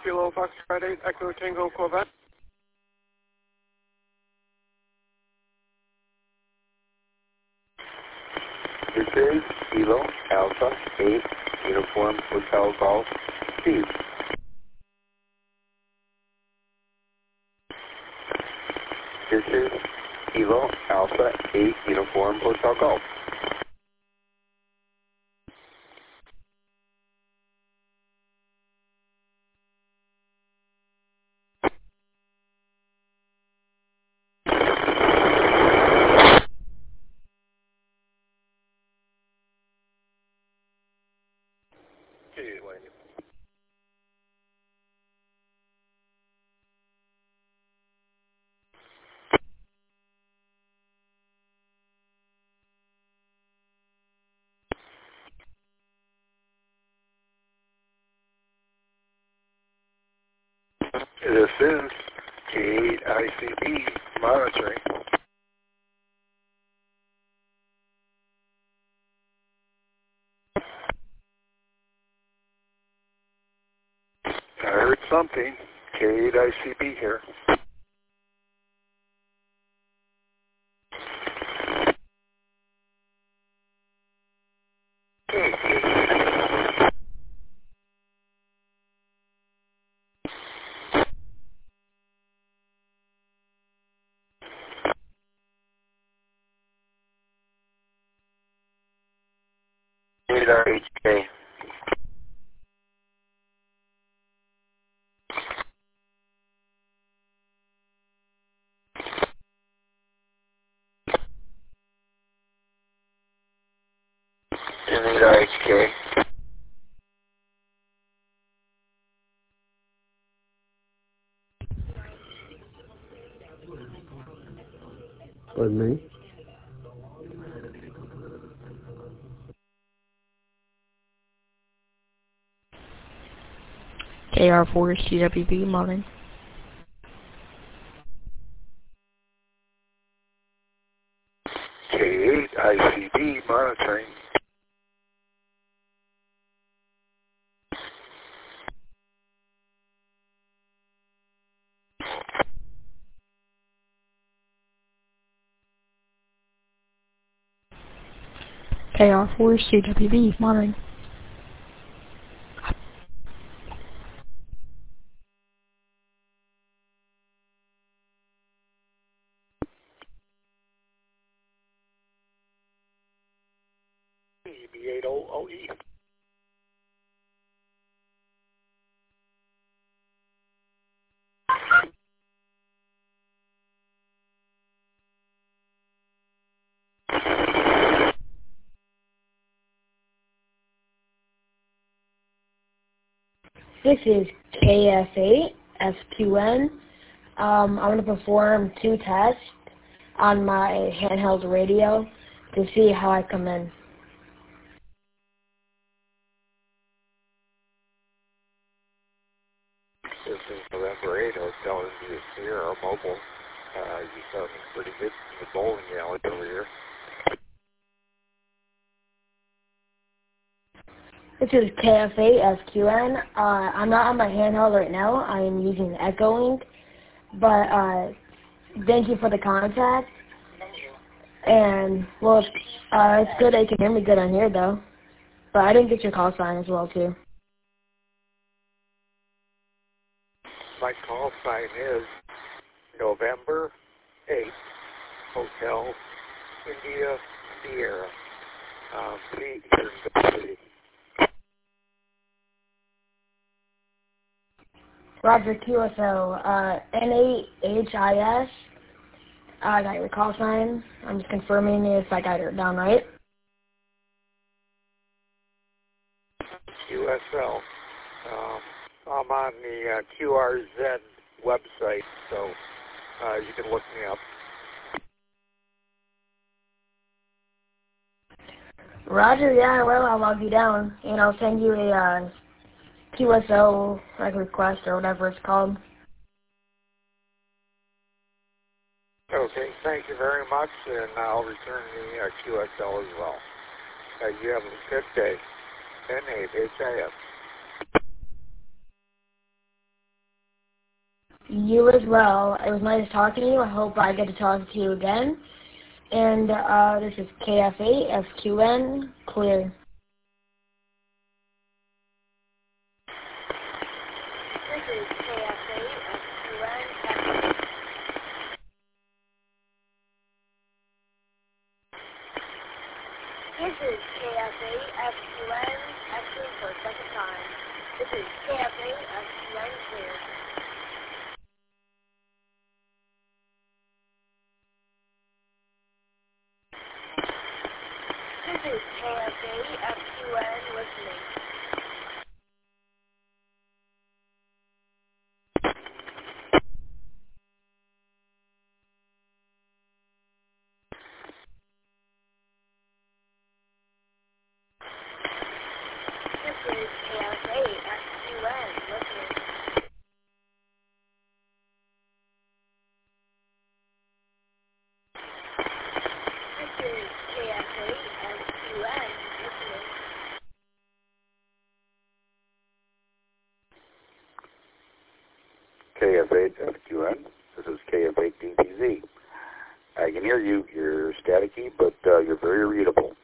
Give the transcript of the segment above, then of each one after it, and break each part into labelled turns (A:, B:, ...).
A: Kilo Foxtrot 8, Echo Tango Corvette.
B: This is Kilo Alpha 8, Uniform Hotel Golf, Steve. This is Kilo Alpha 8, Uniform Hotel Golf.
A: This is K8 ICB monitoring. I heard something. K8 ICB here.
B: HK. HK.
C: Pardon me?
D: KR4 CWB modern.
A: K8 ICB monitoring.
D: KR4 CWB modern.
A: EB80OE.
E: This is KF8 FQN. I'm going to perform 2 tests on my handheld radio to see how I come in.
A: This is November 8 Hotel India Sierra Mobile. You sound pretty good in the bowling alley over here.
E: This is KF8 FQN. I'm not on my handheld right now. I am using Echo Link. But thank you for the contact. And, well, it's good that you can hear me good on here, though. But I didn't get your call sign as well, too.
A: My call sign is November 8, Hotel India Sierra. Please hear the city.
E: Roger QSO, N8HIS. I got your call sign. I'm just confirming if I got it down right.
A: QSL. I'm on the QRZ website, so you can look me up.
E: Roger, yeah, well, I'll log you down, and I'll send you a QSO request or whatever it's called.
A: Okay, thank you very much, and I'll return the QSL as well. You have a good day. N8HIS.
E: You as well. It was nice talking to you. I hope I get to talk to you again. And this is KF8 SQN clear.
F: This is KF8 SQN. This is KF8 SQN acting for a second time. This is KF8 SQN clear. This is KF8 SQN listening. This is KF8 SQN listening. This is KF8 SQN listening.
B: KF8 FQN. This is KF8 DPZ. I can hear you. You're staticky, but you're very readable.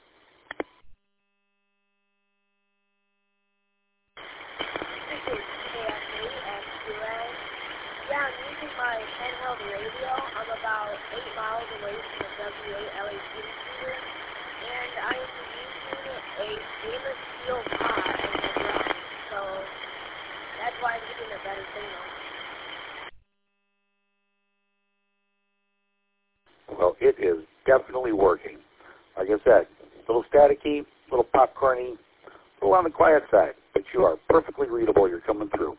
F: This is KF8 SQN. Yeah, I'm using my handheld radio. I'm about 8 miles away from the W8 LA speaker, and I'm using a stainless steel pot as my ground, so that's why I'm getting a better signal.
B: Well, it is definitely working. Like I said, a little staticky, a little popcorny, a little on the quiet side, but you are perfectly readable. You're coming through.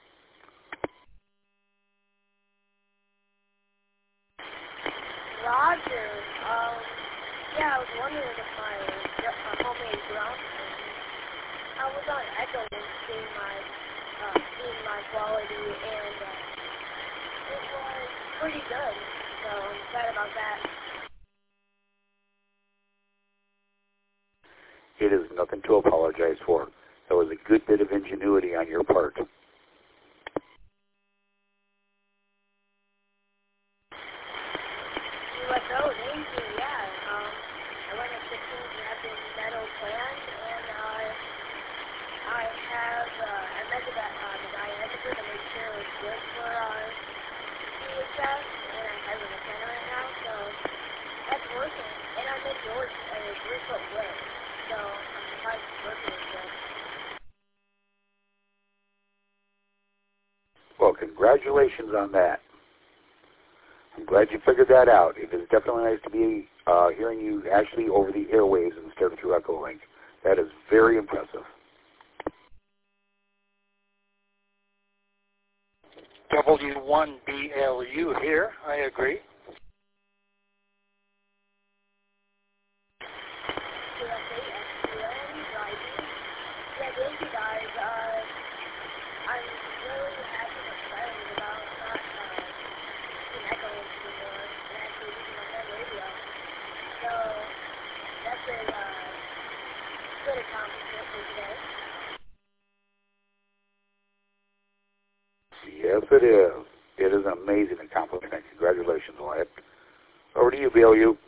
F: Roger, yeah, I was wondering if my homemade ground, I was on Echo and seeing my quality, and it was pretty good, so I'm excited about that.
B: It is nothing to apologize for. That was a good bit of ingenuity on your part.
F: USO, thank you, yeah. I went at 16 Dragon Meadow plant, and I have, I measured the diameter to make sure it was good for DHS, and I have an antenna right now, so that's working. And I'm in George at a 3-foot width, so I'm surprised it's working as well.
B: Well, congratulations on that. I'm glad you figured that out. It is definitely nice to be hearing you actually over the airwaves instead of through Echolink. That is very impressive.
G: W1BLU here. I agree.
F: Yeah, thank you guys. I'm really happy and excited about not using Echolink anymore and actually using my home radio. So that's a good accomplishment for today.
B: Yes, it is. It is an amazing accomplishment. Congratulations, Wyatt. Over to you, BLU.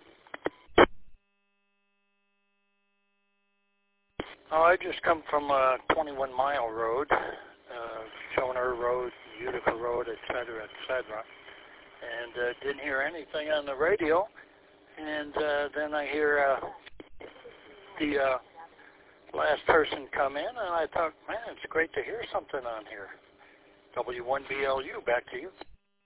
G: Oh, I just come from 21 Mile Road, Schoner Road, Utica Road, etc., etc., and didn't hear anything on the radio. And then I hear the last person come in, and I thought, man, it's great to hear something on here. W1BLU, back to you.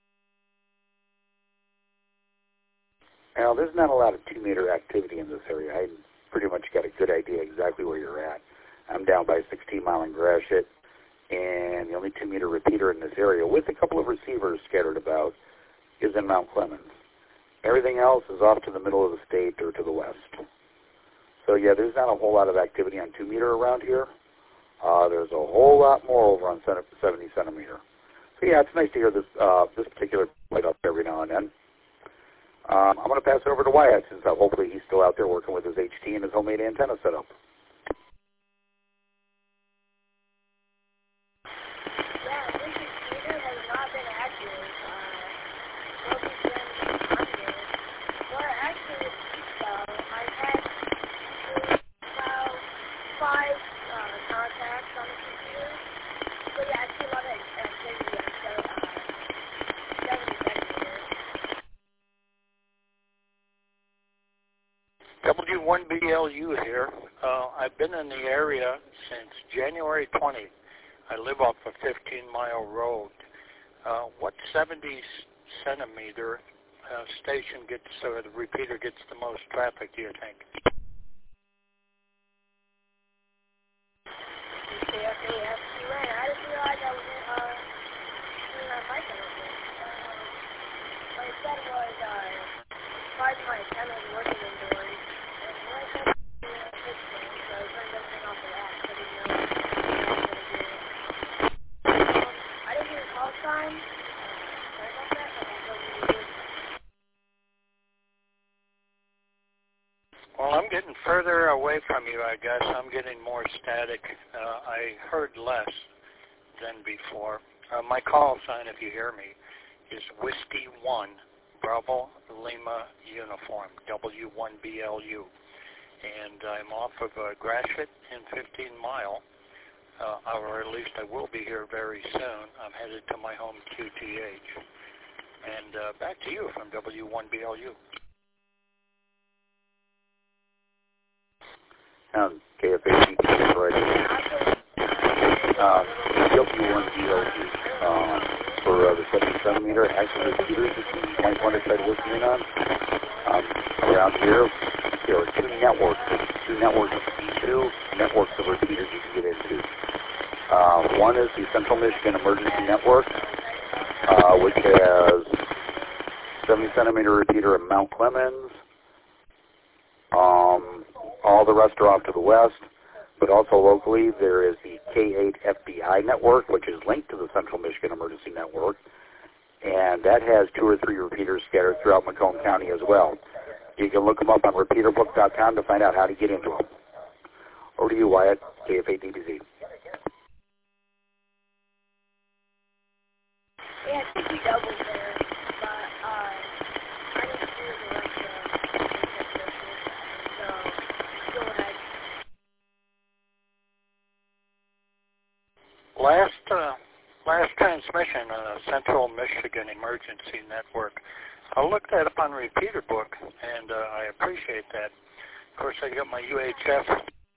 B: Now, there's not a lot of 2-meter activity in this area. I pretty much got a good idea exactly where you're at. I'm down by 16 Mile and Gratiot, and the only 2-meter repeater in this area, with a couple of receivers scattered about, is in Mount Clemens. Everything else is off to the middle of the state or to the west. So, yeah, there's not a whole lot of activity on 2-meter around here. There's a whole lot more over on 70 centimeter. So, yeah, it's nice to hear this particular light up every now and then. I'm going to pass it over to Wyatt, since hopefully he's still out there working with his HT and his homemade antenna setup.
F: Yeah, this computer has not been
G: W1BLU here. I've been in the area since January 20. I live off a 15-mile road. What 70 centimeter station gets, or the repeater gets the most traffic, do you think?
F: KFASQN. I didn't realize I was doing that mic a little bit. What it said was, prior to my camera was working indoors, and when I said fixing, so I turned everything off the app, so I didn't know what I was going to do. I didn't hear call sign. Sorry about that, but I told you.
G: Well, I'm getting further away from you, I guess. I'm getting more static. I heard less than before. My call sign, if you hear me, is Whiskey 1, Bravo Lima Uniform, W1BLU. And I'm off of Gratiot in 15 Mile, or at least I will be here very soon. I'm headed to my home QTH. And back to you from W1BLU.
B: KFAC right. W1BLU for the 70 centimeter actual repeaters that you might want to try to listen in on. Around here, there are two networks of repeaters you can get into. One is the Central Michigan Emergency Network, which has 70 centimeter repeater in Mount Clemens. All the rest are off to the west, but also locally there is the K8 FBI network, which is linked to the Central Michigan Emergency Network, and that has 2 or 3 repeaters scattered throughout Macomb County as well. You can look them up on repeaterbook.com to find out how to get into them. Over to you, Wyatt, KFA-DBZ.
F: Yeah, I think we doubled there, but I didn't do the rest of the so go ahead.
G: Last transmission, Central Michigan Emergency Network. I'll look that up on Repeater Book, and I appreciate that. Of course, I got my UHF.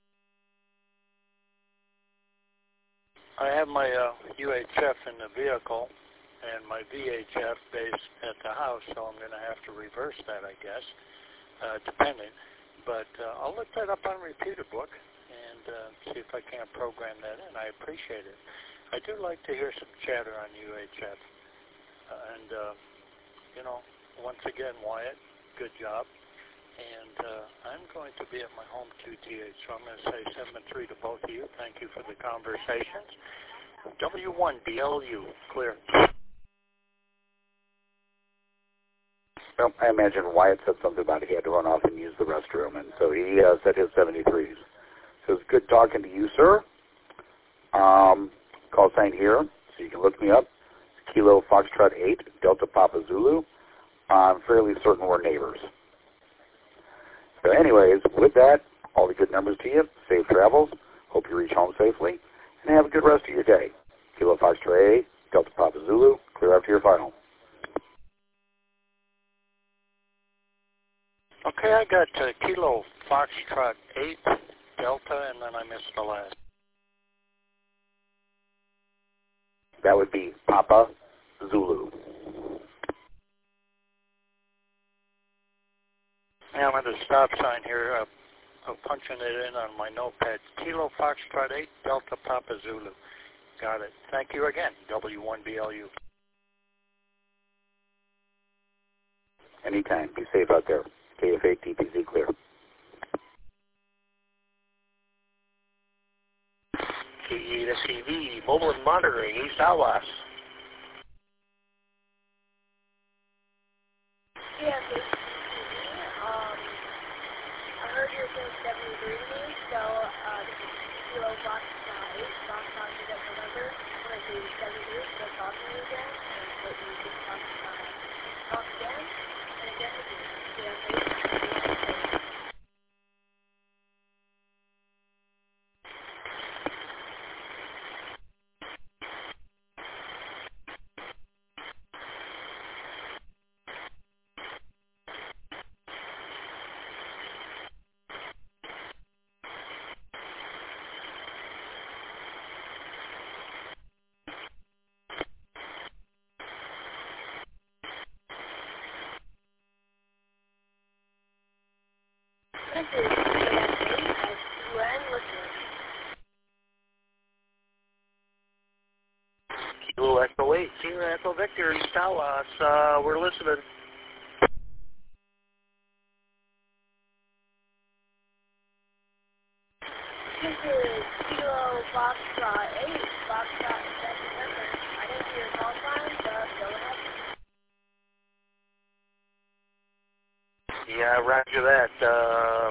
G: I have my UHF in the vehicle and my VHF base at the house, so I'm going to have to reverse that, I guess, depending. But I'll look that up on Repeater Book and see if I can't program that in. I appreciate it. I do like to hear some chatter on UHF. You know, once again, Wyatt, good job. And I'm going to be at my home QTH, so I'm going to say 7-3 to both of you. Thank you for the conversations. W1BLU, clear.
B: Well, I imagine Wyatt said something about he had to run off and use the restroom, and so he said his 73s. So it's good talking to you, sir. Call sign here, so you can look me up. Kilo Foxtrot 8, Delta Papa Zulu. I'm fairly certain we're neighbors. So anyways, with that, all the good numbers to you. Safe travels. Hope you reach home safely. And have a good rest of your day. Kilo Foxtrot 8, Delta Papa Zulu. Clear after your final.
G: Okay, I got Kilo Foxtrot 8, Delta, and then I missed the last.
B: That would be Papa Zulu.
G: Now I'm at a stop sign here. I'm punching it in on my notepad. Kilo Foxtrot 8, Delta Papa Zulu. Got it. Thank you again, W1BLU.
B: Anytime. Be safe out there. KFA TPZ clear.
H: KESCV, mobile and monitoring, East Alwas.
F: Yeah, I heard you were saying 73 to me, so this is Kilo Fox 8, Fox Fox November. When I say 73, so I'm talking to you again, and so you can talk again, and again with you. Yeah, This is KFA-SQN listening.
H: Kilo Echo 8, Sierra Echo Victor, East Tawas. We're listening.
F: This is Kilo Foxtrot 8, Foxtrot September. I didn't hear your call sign, but go ahead.
H: Yeah, roger that.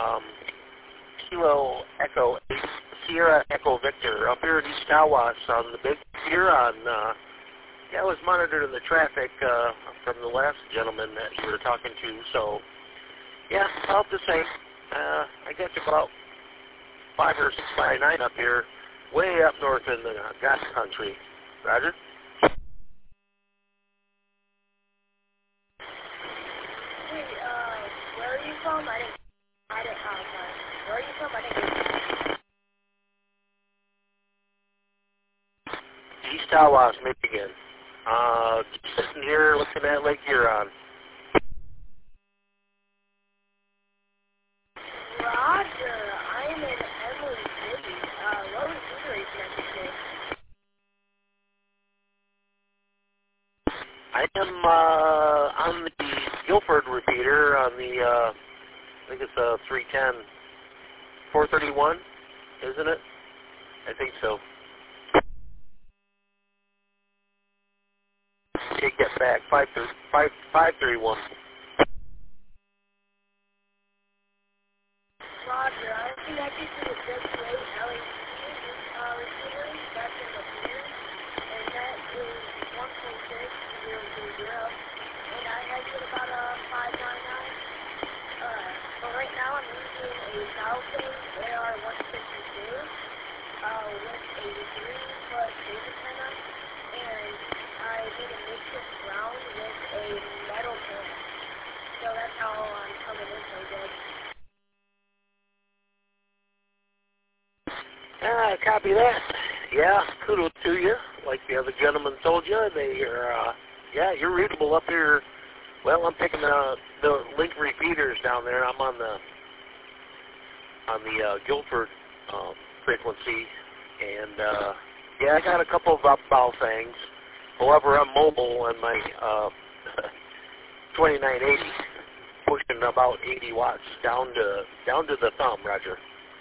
H: Kilo Echo 8, Sierra Echo Victor, up here in East Tawas on the Big Huron. Yeah, I was monitoring the traffic from the last gentleman that you were talking to. So, yeah, about the same. I got to about 5 or 6 by 9 up here, way up north in the gas country. Roger.
F: Hey, where are you from? Where are you from? I didn't
H: East Tawas, Michigan. Sitting here looking at Lake Huron.
F: Roger, I'm in Emily City. What was your connected to?
H: I am on the Guilford repeater on the, I think it's 310, 431, isn't it? I think so. Take that back, 531.
F: Roger, I'm connected to the WA LAC receiver. That's in the pier. And that is 1.6000. And I have it about 599. But right now I'm using a Falcon AR-152 with a 3-foot base antenna. And I did a makeshift ground with a metal pin. So that's how I'm coming in so good.
H: Copy that. Yeah, kudos to you. Like the other gentleman told you, they are, yeah, you're readable up here. Well, I'm picking the link repeaters down there. I'm on the Guilford frequency, and yeah, I got a couple of upbound things. However, I'm mobile on my 2980, pushing about 80 watts down to the thumb. Roger.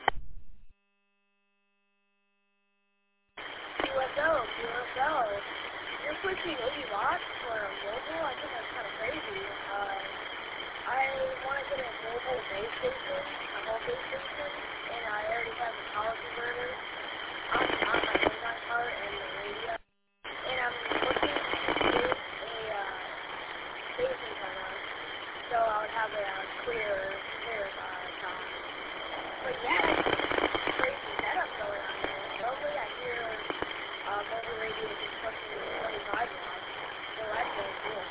F: QSL. You're pushing 80 watts for a mobile? I think that's kind of crazy. I want to get a mobile base station, a home base station, and I already have the power converter on my Amazon cart and the radio. And I'm looking to get a base antenna, so I would have a clear top. But yeah, it's crazy setup going on there. Normally I hear mobile radio is pushing 25 watts, so that's really cool.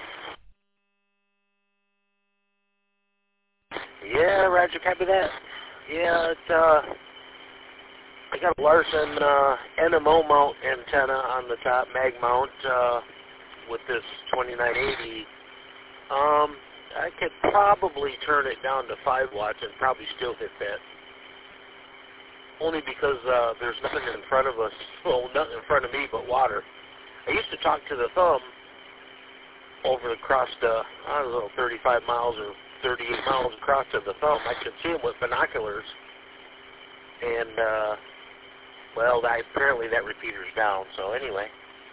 H: Yeah, Roger, copy that. Yeah, it's, I got a Larson NMO mount antenna on the top, mag mount, with this 2980. I could probably turn it down to 5 watts and probably still hit that. Only because there's nothing in front of us, well, nothing in front of me but water. I used to talk to the thumb over across the, I don't know, 35 miles or 38 miles across to the thumb. I could see him with binoculars. And, well, apparently that repeater's down. So anyway,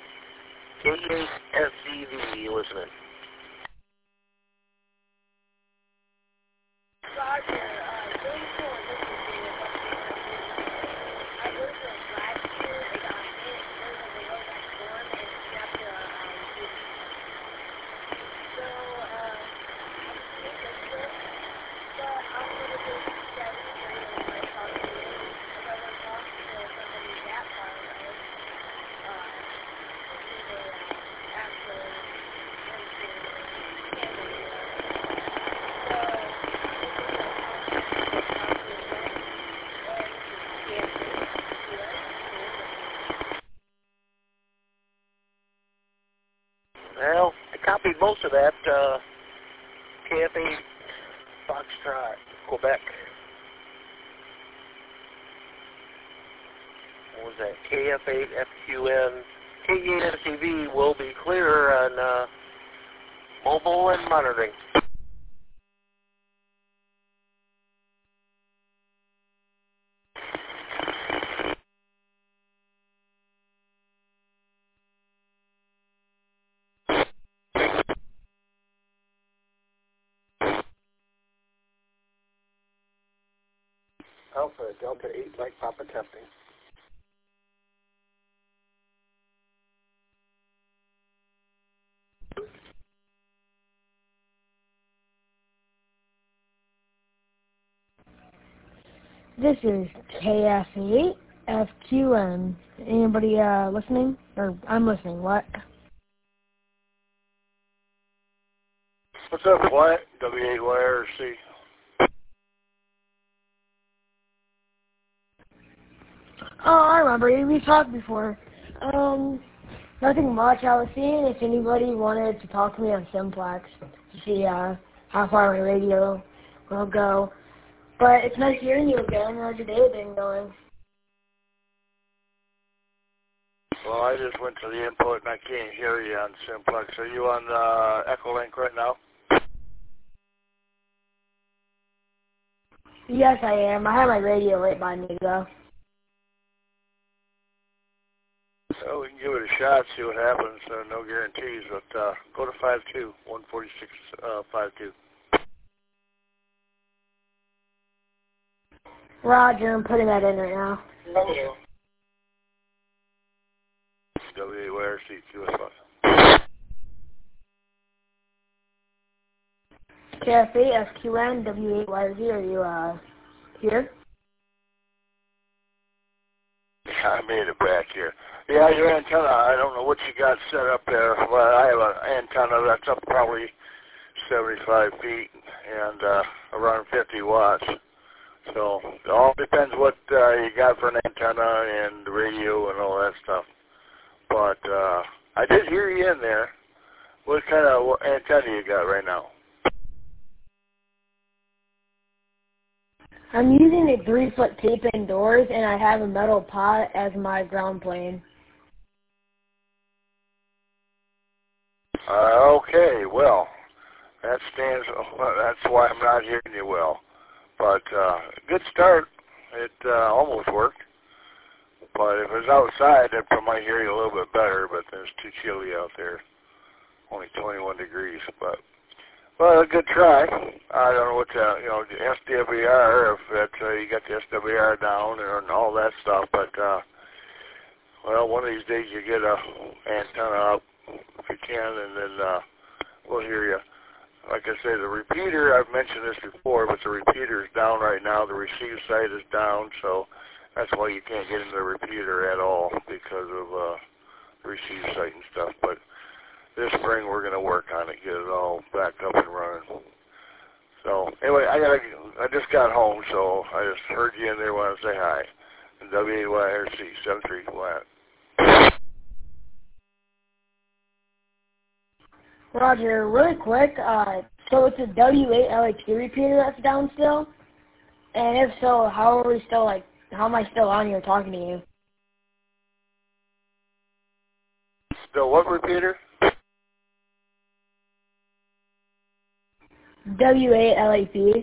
H: K8SCV listening.
F: Roger, really cool listening to you. I listened last year, it got hit because of the low back storm, and it snapped the So, I'm seeing this trip, but I'm going to just get straight in my car today, because I want to talk to somebody that far away. Actual
H: Well, I copied most of that. KFA Foxtrot, Quebec. what was that, KF8FQN, K8MTV will be clear on mobile and monitoring.
I: Alpha, Delta 8, Mike Papa testing.
E: This is KF8 FQN. Anybody listening? Or I'm listening. What?
G: What's up, Wyatt? W8YRC.
E: Oh, I remember. We talked before. Nothing much. I was seeing if anybody wanted to talk to me on Simplex to see how far my radio will go. But it's nice hearing you again. How's your day been going?
G: Well, I just went to the input and I can't hear you on Simplex. Are you on Echolink right now?
E: Yes, I am. I have my radio right by me, though.
G: So we can give it a shot, see what happens. No guarantees, but go to 52, 146.52.
E: Roger, I'm putting that in right now.
F: Thank you.
G: W8YRC, QS5.
E: KF8 FQN W8YZ. Are you here?
G: I made it back here. Yeah, your antenna, I don't know what you got set up there, but I have an antenna that's up probably 75 feet and around 50 watts. So it all depends what you got for an antenna and the radio and all that stuff. But I did hear you in there. What kind of antenna you got right now?
E: I'm using a 3-foot tape indoors, and I have a metal pot as my ground plane.
G: Okay, well, that's why I'm not hearing you well. But good start. It almost worked. But if it's outside, I might hear you a little bit better, but it's too chilly out there. Only 21 degrees, but well, a good try. I don't know what the SWR, if that you got the SWR down and all that stuff, but well, one of these days you get a antenna up if you can, and then we'll hear you. Like I say, the repeater, I've mentioned this before, but the repeater is down right now. The receive site is down, so that's why you can't get into the repeater at all because of the receive site and stuff. But this spring we're going to work on it, get it all back up and running. So anyway, I just got home, so I just heard you in there. Want to say hi. W8YRC 73 Wyatt.
E: Roger, really quick, so it's a W8 LHD repeater that's down still? And if so, how am I still on here talking to you?
G: Still what repeater?
E: W8 LHD.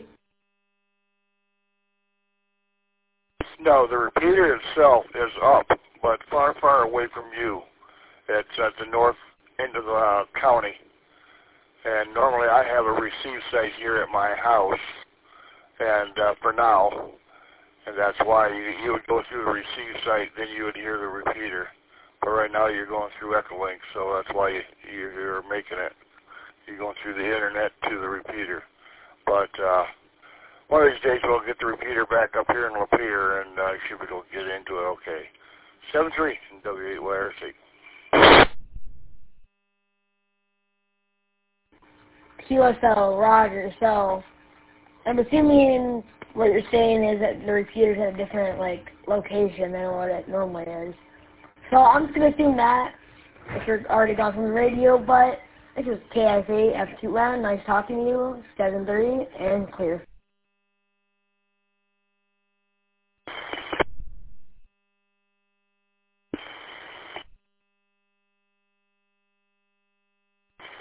G: No, the repeater itself is up, but far, far away from you. It's at the north end of the county. And normally I have a receive site here at my house, and for now, and that's why you would go through the receive site, then you would hear the repeater. But right now you're going through Echolink, so that's why you're making it. You're going through the internet to the repeater. But one of these days we'll get the repeater back up here in Lapeer, and should be able to get into it okay. 7-3 W8YRC.
E: QSL, Roger. So I'm assuming what you're saying is that the repeater's at a different location than what it normally is. So I'm just gonna assume that if you're already gone from the radio, but this is KF8 F2N. Nice talking to you. 7-3 and clear.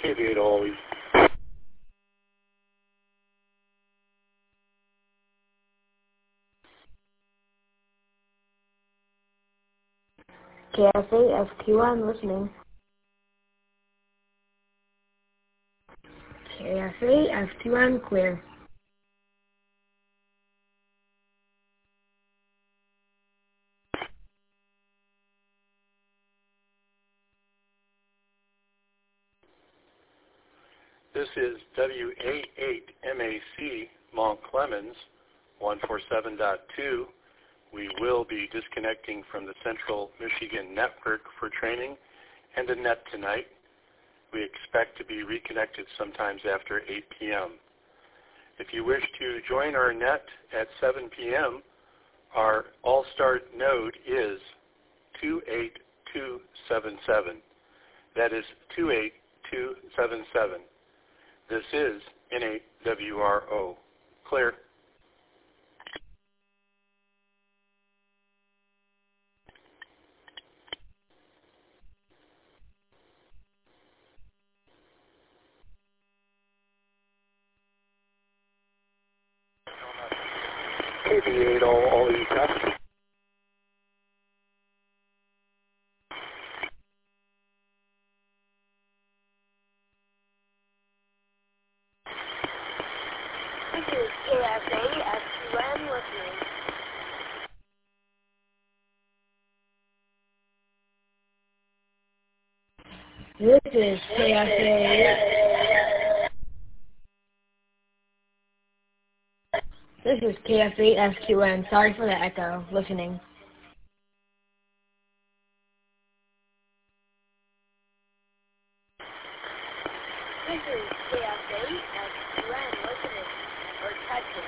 I: KV8 always.
E: KFA SQN listening. KFA SQN clear.
J: This is WA8MAC Mont Clemens 147.2. We will be disconnecting from the Central Michigan network for training and a net tonight. We expect to be reconnected sometimes after 8 p.m. If you wish to join our net at 7 p.m., our all-start node is 28277. That is 28277. This is N8WRO. Clear.
I: KV8 all you test.
F: This is KFA SQN listening.
E: This is KFA. This is KF8 SQN. Sorry for the echo. Listening.
F: This is KFA SQN listening or touching.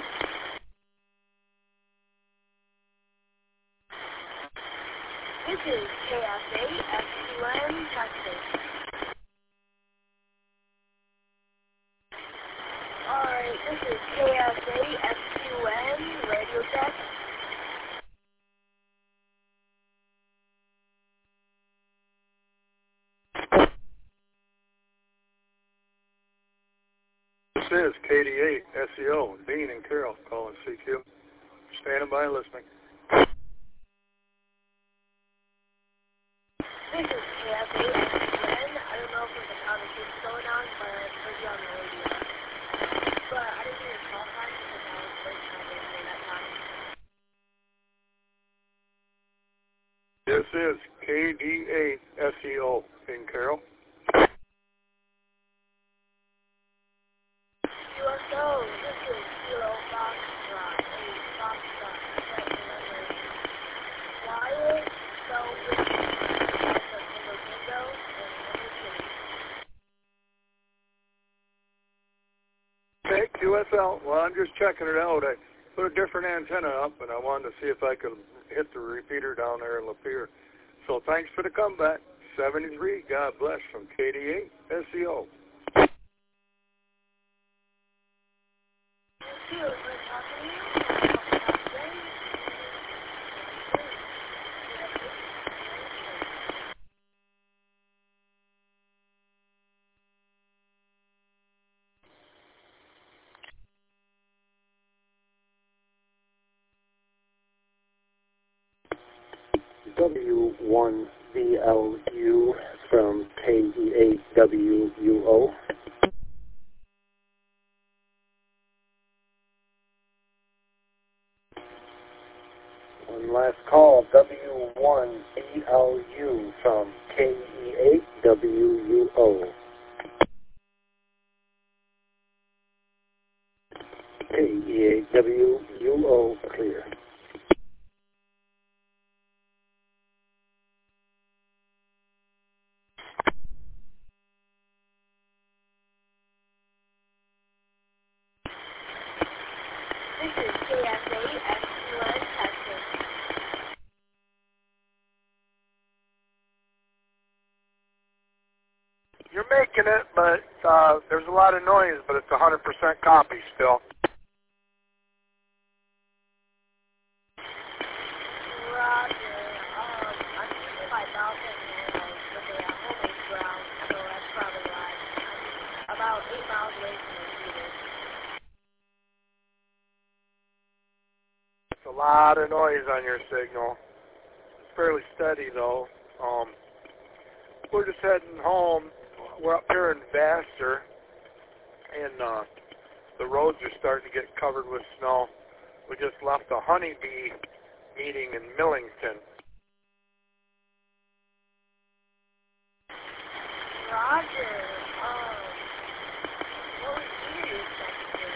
F: This is KFA SQN touching. Alright, this is KFA SQN radio check.
I: This is KD8 SEO, Dean and Carol calling CQ. Standing by listening.
F: This is KFA SQN. I don't know if there's a conversation going on, but I heard you on the radio. But I didn't hear your call time because I was working on it during that time.
I: This is KD8 SEO, Dean Carol.
F: USO, this is Kilo Foxtrot, 8 Foxtrot, set number. Quiet, so with the single window and
I: Okay, QSL. Well, I'm just checking it out. I put a different antenna up, and I wanted to see if I could hit the repeater down there in Lapeer. So thanks for the comeback. 73, God bless, from KD8 SEO.
C: W1VLU from KE8WUO. One last call, W1VLU from KE8WUO. KE8WUO clear.
F: This is KFA SQN testing.
I: You're making it, but there's a lot of noise, but it's 100% copy still.
F: Roger. I'm using my mouse and but they have homemade ground, so that's probably why. I'm about 8 miles away from the repeater.
I: It's a lot of noise on your signal. It's fairly steady though. We're just heading home. We're up here in Vassar, and the roads are starting to get covered with snow. We just left a honeybee meeting in Millington.
F: Roger. What was you expecting?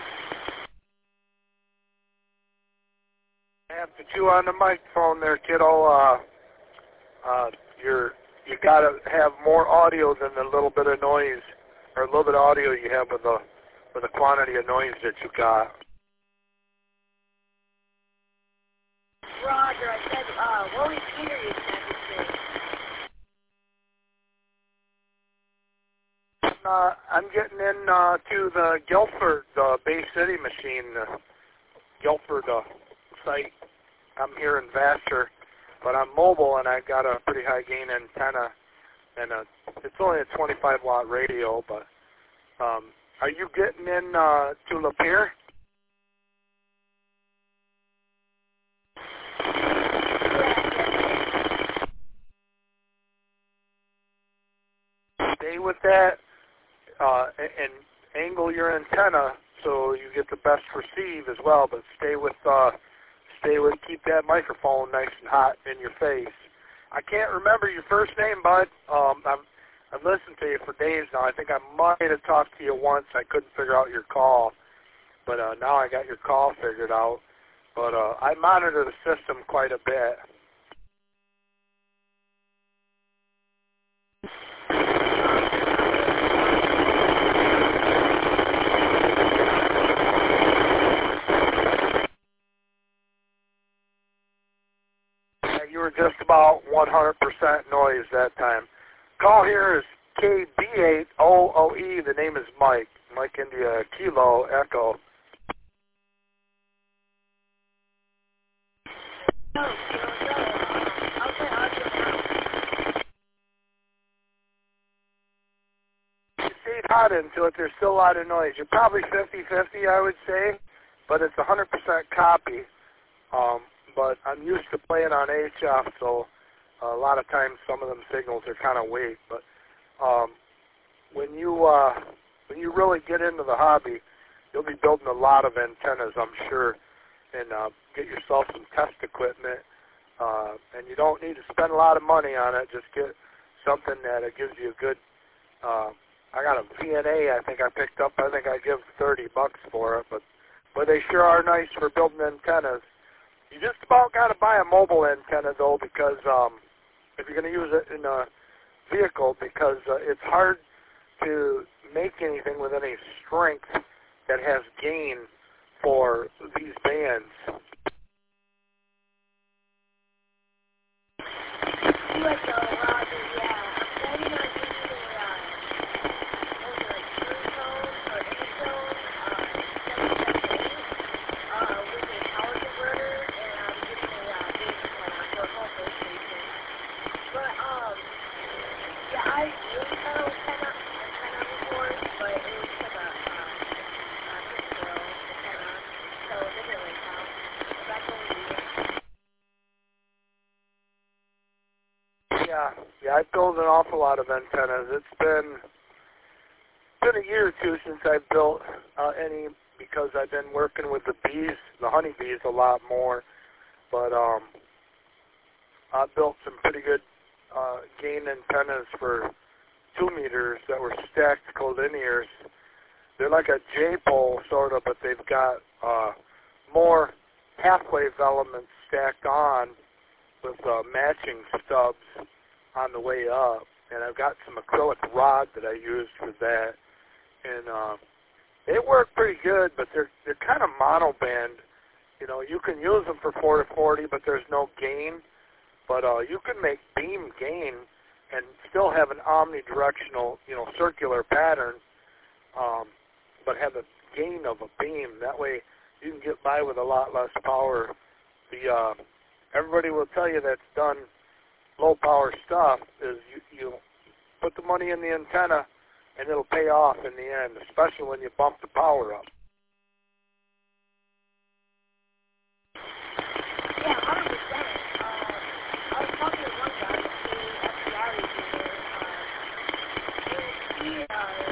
I: I have to chew on the microphone there, kiddo. You gotta have more audio than the little bit of noise, or a little bit of audio you have with the quantity of noise that you got.
F: Roger, I said, what repeater you expecting?
I: I'm getting in to the Guilford Bay City machine, Guilford site. I'm here in Vassar, but I'm mobile and I got a pretty high gain antenna, and it's only a 25 watt radio. But are you getting in to Lapeer? Stay with that and angle your antenna so you get the best receive as well. But keep that microphone nice and hot in your face. I can't remember your first name, bud. I've listened to you for days now. I think I might have talked to you once. I couldn't figure out your call, but now I got your call figured out. But I monitor the system quite a bit. You were just about 100% noise that time. Call here is KB8OOE. The name is Mike. Mike India Kilo Echo. You stayed hot into it. There's still a lot of noise. You're probably 50-50, I would say, but it's 100% copy. But I'm used to playing on HF, so a lot of times some of them signals are kind of weak. But when you really get into the hobby, you'll be building a lot of antennas, I'm sure, and get yourself some test equipment. And you don't need to spend a lot of money on it. Just get something that gives you a good. I got a VNA. I think I picked up. I think I give $30 for it, but they sure are nice for building antennas. You just about got to buy a mobile antenna, though, because if you're going to use it in a vehicle, because it's hard to make anything with any strength that has gain for these bands.
F: USO, Roger, yeah. I'm planning on using True-Tone or Intone 778 with a power converter, and I'm using a basic one for a home base station. But, yeah, I really thought it was antenna before, but it was like a pistol antenna, so it didn't really count. But that's what we use.
I: Yeah, I build an awful lot of antennas. It's been a year or two since I've built any, because I've been working with the bees, the honeybees, a lot more. But I built some pretty good gain antennas for 2 meters that were stacked collinears. They're like a J-pole sort of, but they've got more half-wave elements stacked on with matching stubs on the way up, and I've got some acrylic rod that I used for that, and they work pretty good, but they're kind of monoband. You know, you can use them for 4-40, but there's no gain, but you can make beam gain and still have an omnidirectional, circular pattern, but have a gain of a beam. That way you can get by with a lot less power. Everybody will tell you that's done low power stuff is you put the money in the antenna and it'll pay off in the end, especially when you bump the power up.
F: Yeah, 100%. I was talking to one guy, the SDR repeater, and he is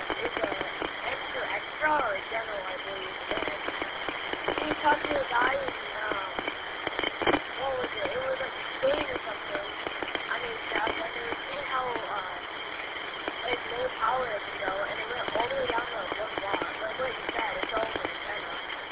F: a extra or a general, I believe. And he talked to a guy and what was it? It was like Spain or something. I mean, and they were seeing how like low power it can go, and it went all the way down to 1 watt. Like what you said, it's all an antenna.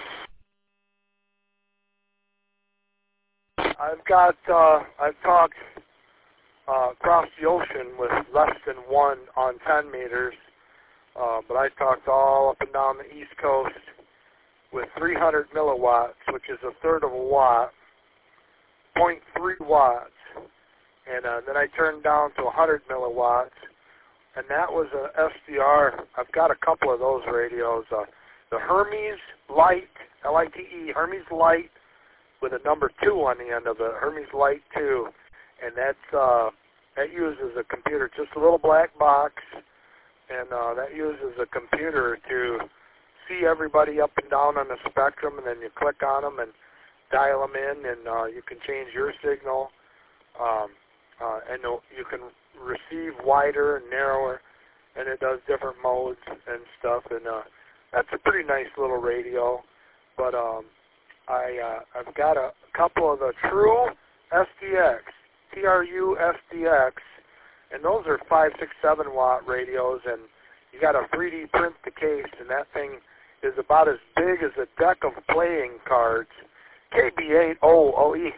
I: I've talked across the ocean with less than 1 on 10 meters, but I talked all up and down the East Coast with 300 milliwatts, which is a third of a watt, 0.3 watts, and then I turned down to 100 milliwatts, and that was a SDR. I've got a couple of those radios, the Hermes Lite, L-I-T-E, Hermes Lite, with a number 2 on the end of it, Hermes Lite 2, and that uses a computer, just a little black box, and that uses a computer to see everybody up and down on the spectrum, and then you click on them and dial them in, and you can change your signal, and you can receive wider and narrower, and it does different modes and stuff, and that's a pretty nice little radio, but I've got a couple of the True SDX, TRU SDX, and those are 5, 6, 7 watt radios, and you got to 3D print the case, and that thing is about as big as a deck of playing cards. KB8OOE.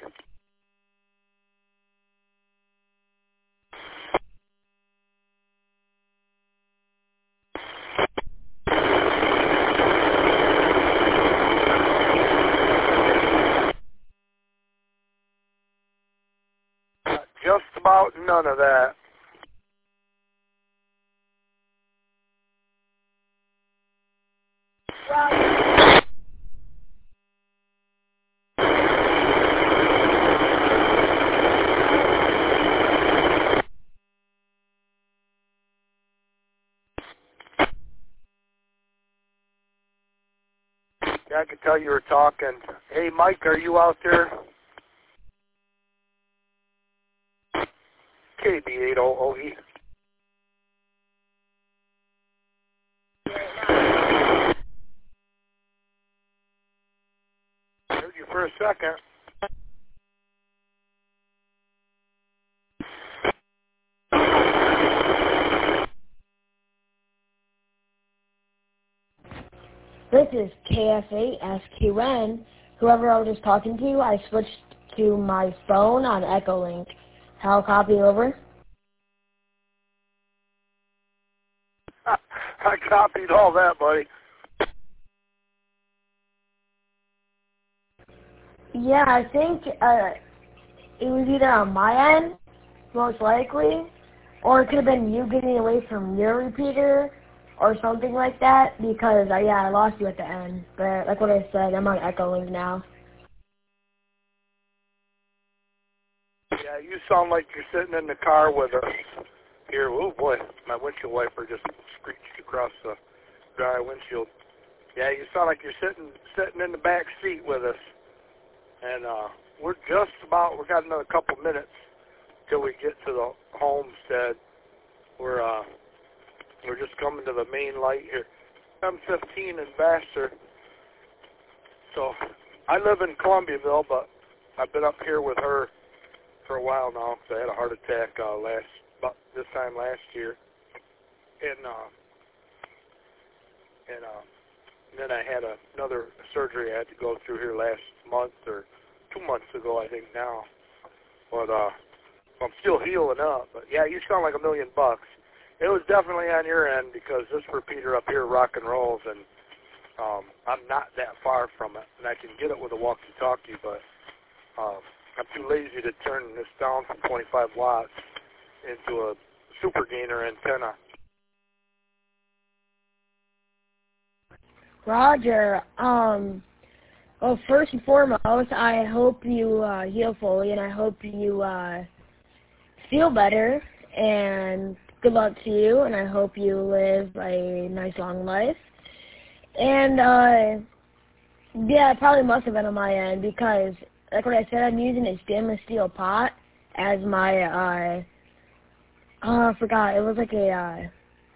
I: Just about none of that. Yeah, I could tell you were talking. Hey, Mike, are you out there? KB8OOE. Heard you for a second.
E: This is KF8SQN. Whoever I was just talking to, I switched to my phone on Echolink. How copy over?
I: I copied all that, buddy.
E: Yeah, I think it was either on my end, most likely, or it could have been you getting away from your repeater or something like that, because I lost you at the end. But like what I said, I'm on Echolink now.
I: Yeah, you sound like you're sitting in the car with us here. Oh boy, my windshield wiper just screeched across the dry windshield. Yeah, you sound like you're sitting in the back seat with us. And we got another couple minutes till we get to the homestead. We're just coming to the main light here. M15 in Vassar. So I live in Columbiaville, but I've been up here with her for a while now because I had a heart attack this time last year, and then I had another surgery I had to go through here last month or 2 months ago, I think now. But I'm still healing up. But yeah, you sound like $1 million. It was definitely on your end because this repeater up here rock and rolls, and I'm not that far from it, and I can get it with a walkie-talkie, but I'm too lazy to turn this down from 25 watts into a super gainer antenna.
E: Roger. Well, first and foremost, I hope you heal fully, and I hope you feel better. And good luck to you, and I hope you live a nice long life. And yeah, it probably must have been on my end because, like what I said, I'm using a stainless steel pot as my I forgot. It was like a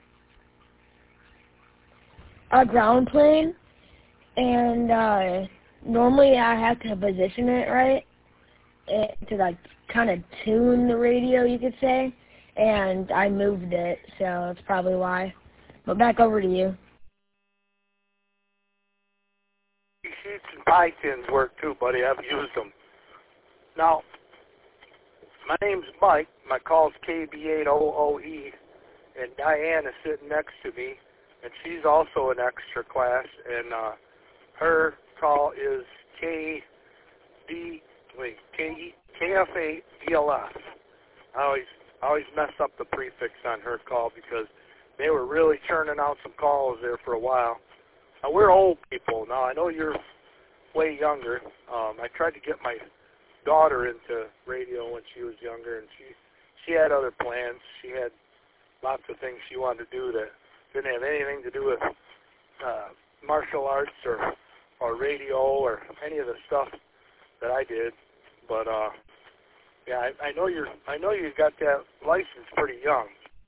E: ground plane, and normally I have to position it right to like kind of tune the radio, you could say, and I moved it, so that's probably why. But back over to you.
I: Sheets and pie tins work too, buddy. I've used them. Now, my name's Mike. My call's KB800E, and Diane is sitting next to me, and she's also an extra class, and her call is KF8DLF. I always mess up the prefix on her call because they were really churning out some calls there for a while. Now, we're old people. Now, I know you're way younger. I tried to get my daughter into radio when she was younger, and she had other plans. She had lots of things she wanted to do that didn't have anything to do with martial arts or radio or any of the stuff that I did. But yeah, I know you got that license pretty young.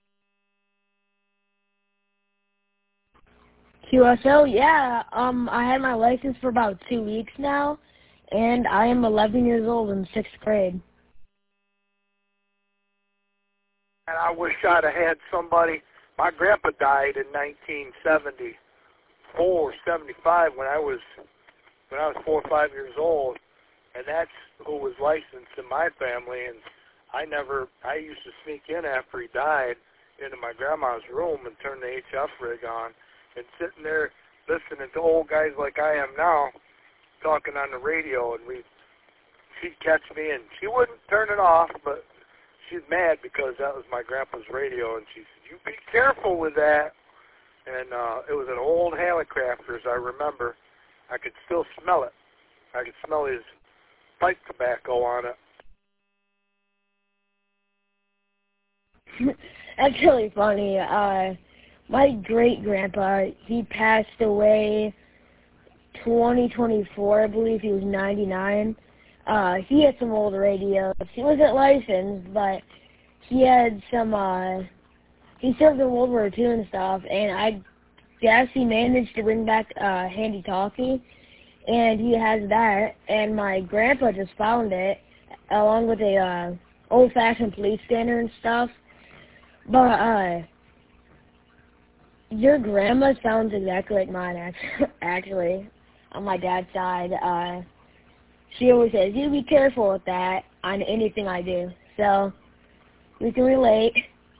E: QSL, yeah. I had my license for about 2 weeks now, and I am 11 years old in 6th grade.
I: And I wish I'd have had somebody. My grandpa died in 1974, 75 when I was 4 or 5 years old, and that's who was licensed in my family. And I used to sneak in after he died into my grandma's room and turn the HF rig on. And sitting there listening to old guys like I am now talking on the radio, and she'd catch me, and she wouldn't turn it off, but she's mad because that was my grandpa's radio, and she said, "You be careful with that." And it was an old Hallicrafters, I remember. I could still smell it. I could smell his pipe tobacco on
E: it. That's really funny. My great-grandpa, he passed away 2024, I believe. He was 99. He had some old radios. He wasn't licensed, but he had some, he served in World War II and stuff, and I guess he managed to bring back handy-talkie, and he has that, and my grandpa just found it, along with a old-fashioned police scanner and stuff. But, your grandma sounds exactly like mine, actually, on my dad's side. She always says, "You be careful with that on anything I do." So, we can relate.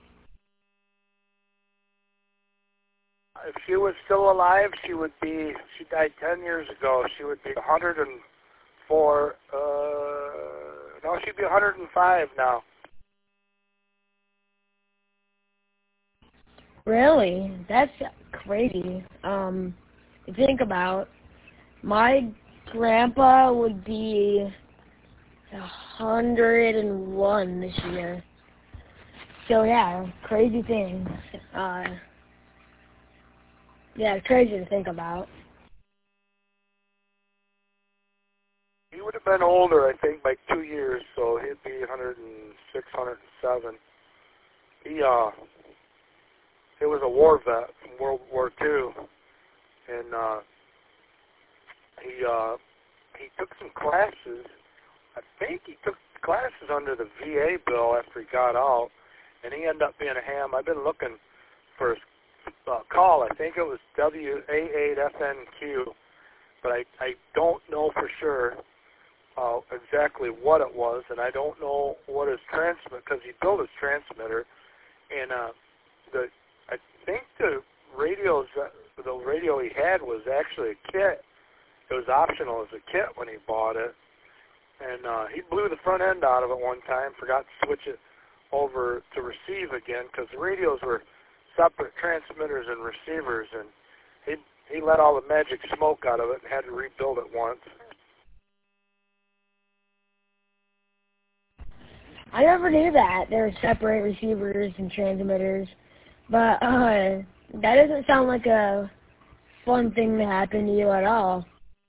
I: If she was still alive, she died 10 years ago. She would be 104, no, she'd be 105 now.
E: Really? That's crazy. Think about, my grandpa would be 101 this year. So yeah, crazy things. Yeah, crazy to think about.
I: He would have been older, I think, by 2 years, so he'd be 106, 107. He was a war vet from World War II, and he took some classes. I think he took classes under the VA bill after he got out, and he ended up being a ham. I've been looking for his call. I think it was WA8FNQ, but I don't know for sure exactly what it was, and I don't know what his transmitter, because he built his transmitter, and I think the radio he had was actually a kit. It was optional as a kit when he bought it, and he blew the front end out of it one time, forgot to switch it over to receive again, because the radios were separate transmitters and receivers, and he let all the magic smoke out of it and had to rebuild it once.
E: I never knew that there were separate receivers and transmitters, but that doesn't sound like a fun thing to happen to you at all.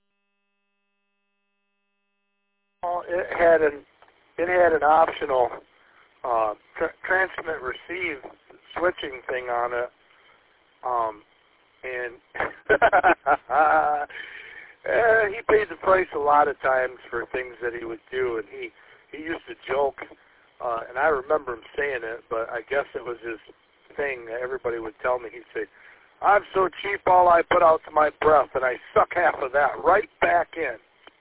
I: Well, it had an optional transmit receive switching thing on it, and he paid the price a lot of times for things that he would do, and he used to joke, and I remember him saying it, but I guess it was his thing that everybody would tell me. He'd say, "I'm so cheap, all I put out's my breath, and I suck half of that right back in."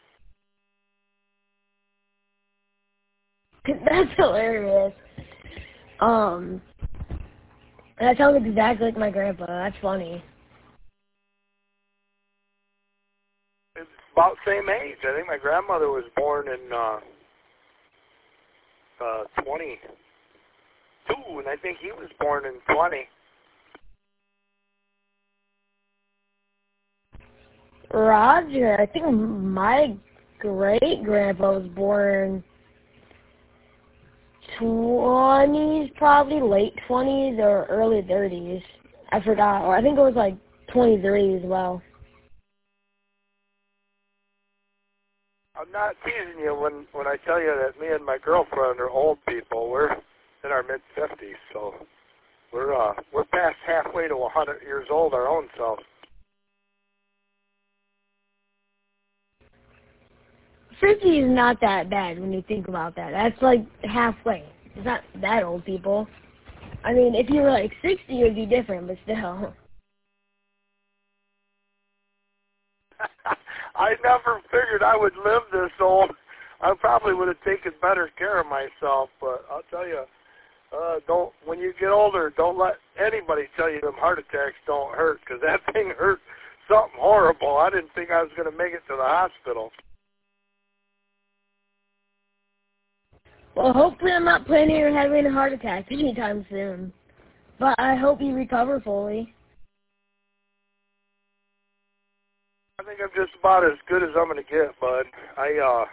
E: That's hilarious. That sounds exactly like my grandpa. That's funny.
I: It's about the same age. I think my grandmother was born in 22, and I think he was born in 20.
E: Roger, I think my great-grandpa was born 20s, probably late 20s or early 30s. I forgot. Or I think it was like 23 as well.
I: I'm not teasing you when I tell you that me and my girlfriend are old people. We're in our mid-50s, so we're past halfway to 100 years old our own selves.
E: 50 is not that bad when you think about that. That's like halfway. It's not that old, people. I mean, if you were like 60, it would be different, but still.
I: I never figured I would live this old. I probably would have taken better care of myself, but I'll tell you, when you get older, don't let anybody tell you them heart attacks don't hurt, because that thing hurt something horrible. I didn't think I was going to make it to the hospital.
E: Well, hopefully I'm not planning on having a heart attack anytime soon. But I hope you recover fully.
I: I think I'm just about as good as I'm going to get, bud. I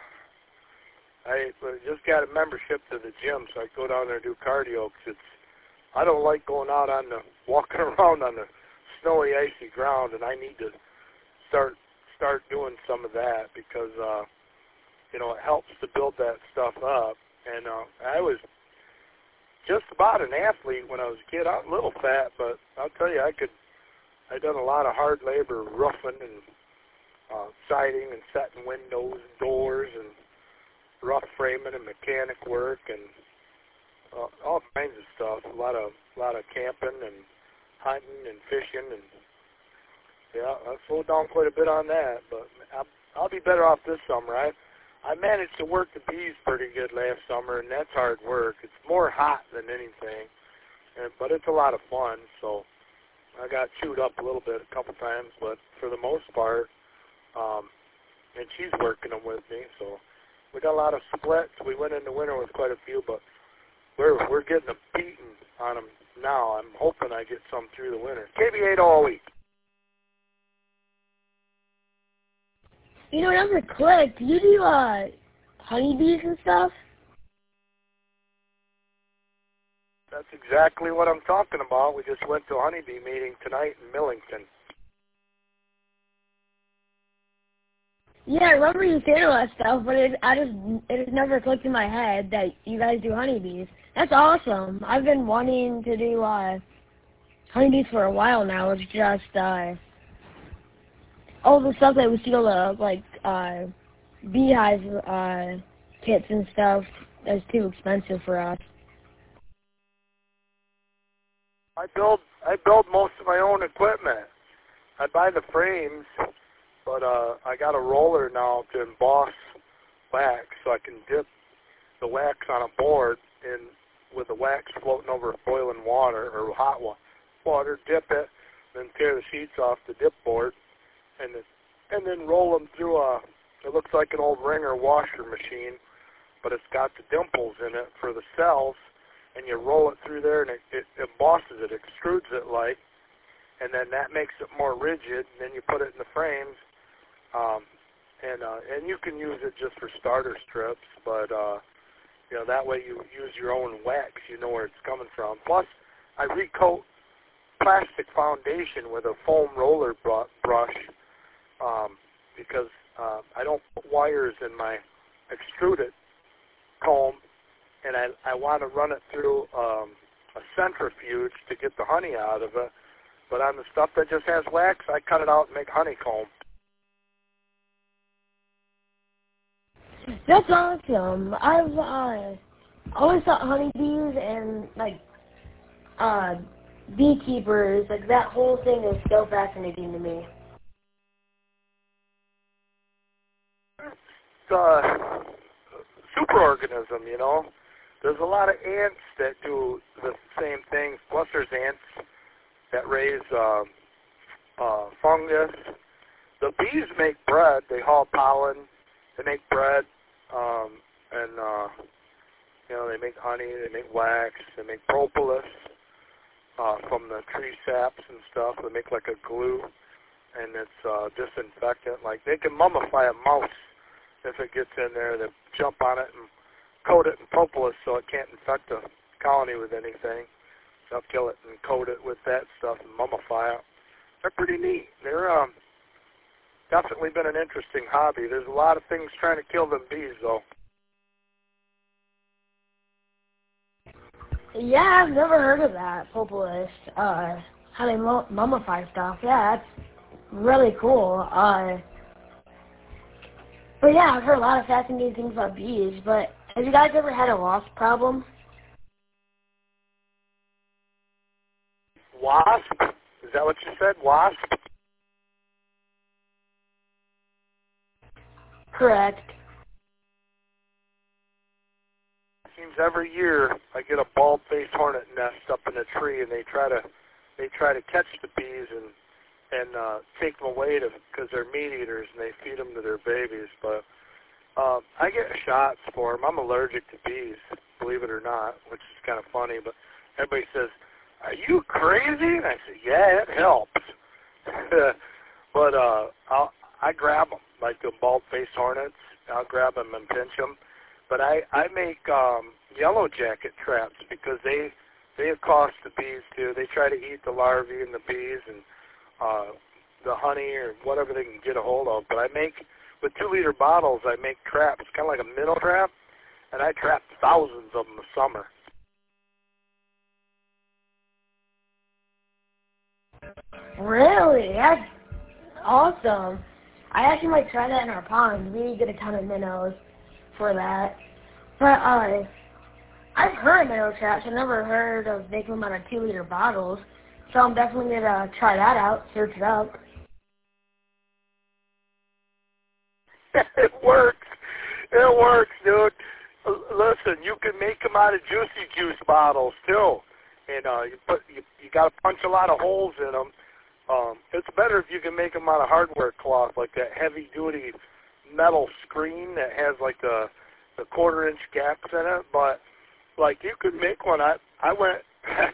I: just got a membership to the gym, so I go down there and do cardio, because I don't like going out walking around on the snowy, icy ground, and I need to start doing some of that, because, it helps to build that stuff up. And I was just about an athlete when I was a kid. I was a little fat, but I'll tell you, I done a lot of hard labor, roofing and siding and setting windows and doors and rough framing and mechanic work and all kinds of stuff. A lot of camping and hunting and fishing, and yeah, I slowed down quite a bit on that. But I'll be better off this summer. I managed to work the bees pretty good last summer, and that's hard work. It's more hot than anything, but it's a lot of fun. So I got chewed up a little bit a couple times, but for the most part, and she's working them with me. So we got a lot of splits. We went into winter with quite a few, but we're getting a beating on them now. I'm hoping I get some through the winter. KB8 all week.
E: You know, it never clicked. Do you do honeybees and stuff?
I: That's exactly what I'm talking about. We just went to a honeybee meeting tonight in Millington.
E: Yeah, I remember you saying all that stuff, but it just never clicked in my head that you guys do honeybees. That's awesome. I've been wanting to do honeybees for a while now. It's just all the stuff that we steal, like beehive kits and stuff, that's too expensive for us.
I: I build most of my own equipment. I buy the frames, but I got a roller now to emboss wax, so I can dip the wax on a board in with the wax floating over boiling water or hot water. Dip it, then tear the sheets off the dip board, and then roll them through it looks like an old wringer washer machine, but it's got the dimples in it for the cells, and you roll it through there, and it embosses it, extrudes it like, and then that makes it more rigid, and then you put it in the frames, and you can use it just for starter strips, but You know, that way you use your own wax. You know where it's coming from. Plus, I recoat plastic foundation with a foam roller brush because I don't put wires in my extruded comb, and I want to run it through a centrifuge to get the honey out of it. But on the stuff that just has wax, I cut it out and make honeycomb.
E: That's awesome. I've always thought honeybees and beekeepers, like that whole thing is so fascinating to me.
I: It's a superorganism, you know. There's a lot of ants that do the same thing. Plus, there's ants that raise fungus. The bees make bread. They haul pollen. They make bread, and you know, they make honey. They make wax. They make propolis from the tree saps and stuff. They make like a glue, and it's disinfectant. Like they can mummify a mouse if it gets in there. They jump on it and coat it in propolis so it can't infect the colony with anything. They'll kill it and coat it with that stuff and mummify it. They're pretty neat. They're definitely been an interesting hobby. There's a lot of things trying to kill them bees, though.
E: Yeah, I've never heard of that, propolis. How they mummify stuff. Yeah, that's really cool. But yeah, I've heard a lot of fascinating things about bees, but have you guys ever had a wasp problem?
I: Wasp? Is that what you said? Wasp?
E: Correct.
I: Seems every year I get a bald-faced hornet nest up in a tree, and they try to catch the bees and take them away because they're meat eaters and they feed them to their babies. But I get shots for them. I'm allergic to bees, believe it or not, which is kind of funny. But everybody says, "Are you crazy?" And I say, "Yeah, it helps." But I grab them, like the bald-faced hornets. I'll grab them and pinch them. But I make yellow jacket traps because they accost the bees too. They try to eat the larvae and the bees and the honey or whatever they can get a hold of. But I make, with 2-liter bottles, I make traps, kind of like a minnow trap, and I trap thousands of them a summer.
E: Really? That's awesome. I actually might try that in our pond. We get a ton of minnows for that. But I've heard of minnow traps. I've never heard of making them out of 2-liter bottles. So I'm definitely going to try that out, search it up.
I: It works. It works, dude. Listen, you can make them out of Juicy Juice bottles too, and you got to punch a lot of holes in them. It's better if you can make them out of hardware cloth, like that heavy-duty metal screen that has like the 1/4-inch gaps in it. But like you could make one. I went.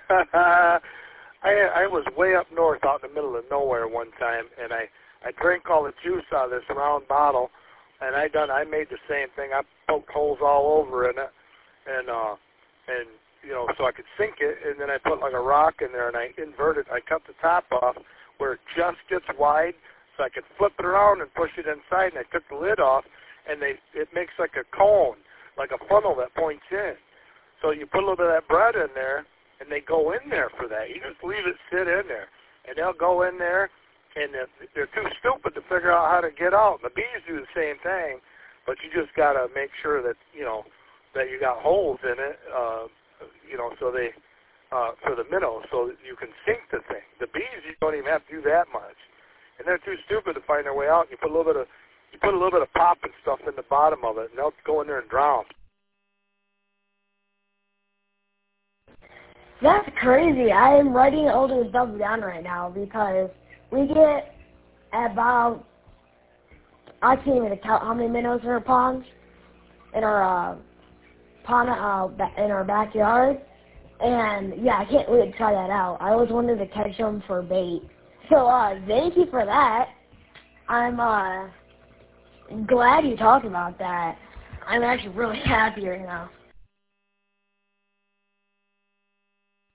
I: I was way up north, out in the middle of nowhere one time, and I drank all the juice out of this round bottle, and I made the same thing. I poked holes all over in it, and you know, so I could sink it, and then I put like a rock in there, and I invert it. I cut the top off where it just gets wide, so I could flip it around and push it inside, and I took the lid off, and it makes like a cone, like a funnel that points in. So you put a little bit of that bread in there, and they go in there for that. You just leave it sit in there, and they'll go in there, and they're too stupid to figure out how to get out. And the bees do the same thing, but you just got to make sure that, you know, that you got holes in it, you know, so they, for the minnows, so that you can sink the thing. The bees, you don't even have to do that much, and they're too stupid to find their way out. You put a little bit of pop and stuff in the bottom of it, and they'll go in there and drown.
E: That's crazy. I am writing all this stuff down right now because we get about, I can't even count how many minnows in our ponds, in our pond, in our backyard. And yeah, I can't wait to try that out. I always wanted to catch them for bait. So thank you for that. I'm glad you talked about that. I'm actually really happy right now.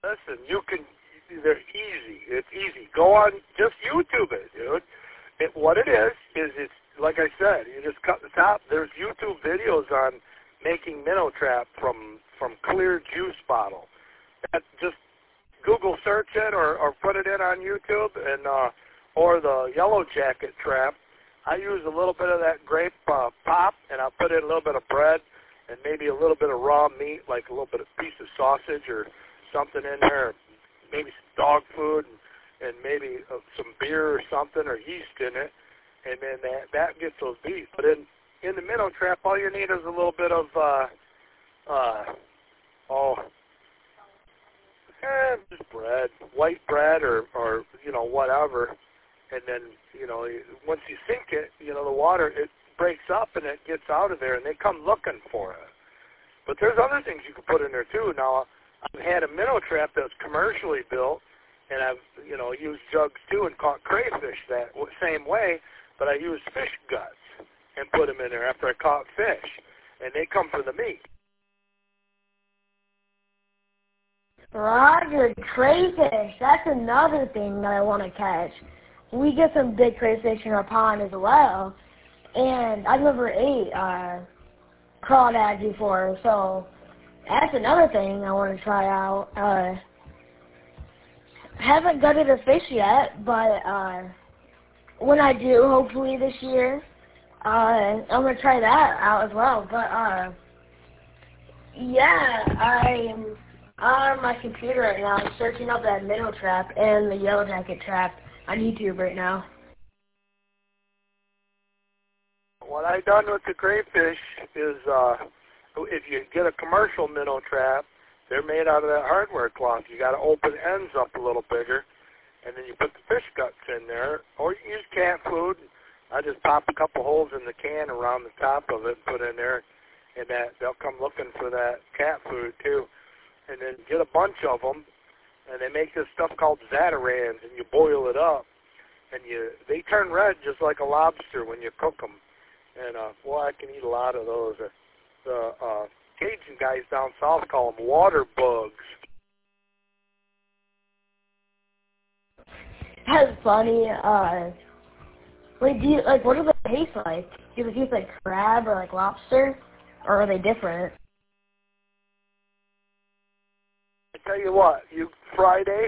I: Listen, they're easy. It's easy. Go on, just YouTube it, dude. What it is it's, like I said, you just cut the top. There's YouTube videos on making minnow trap from clear juice bottle. Just Google search it or put it in on YouTube, and or the yellow jacket trap. I use a little bit of that grape pop, and I'll put in a little bit of bread and maybe a little bit of raw meat, like a little bit of piece of sausage or something in there, maybe some dog food, and maybe some beer or something or yeast in it, and then that gets those beats. But in the minnow trap, all you need is a little bit of just bread, white bread or whatever, and then once you sink it, the water, it breaks up and it gets out of there, and they come looking for it. But there's other things you can put in there too. Now, I've had a minnow trap that's commercially built, and I've used jugs too and caught crayfish that same way, but I used fish guts and put them in there after I caught fish, and they come for the meat.
E: Roger, crayfish. That's another thing that I want to catch. We get some big crayfish in our pond as well, and I've never ate crawdad before, so that's another thing I want to try out. Haven't gutted a fish yet, but when I do, hopefully this year, I'm going to try that out as well. But, yeah, I'm on my computer right now. I'm searching up that minnow trap and the yellow jacket trap on YouTube right now.
I: What I done with the crayfish is if you get a commercial minnow trap, they're made out of that hardware cloth. You got to open ends up a little bigger, and then you put the fish guts in there, or you can use cat food. I just pop a couple holes in the can around the top of it and put in there, and they'll come looking for that cat food too. And then get a bunch of them, and they make this stuff called Zatarans, and you boil it up, and they turn red just like a lobster when you cook them. And boy, I can eat a lot of those. The Cajun guys down south call them water bugs.
E: That's funny. What do they taste like? Do they taste like crab or like lobster, or are they different?
I: I tell you what, Friday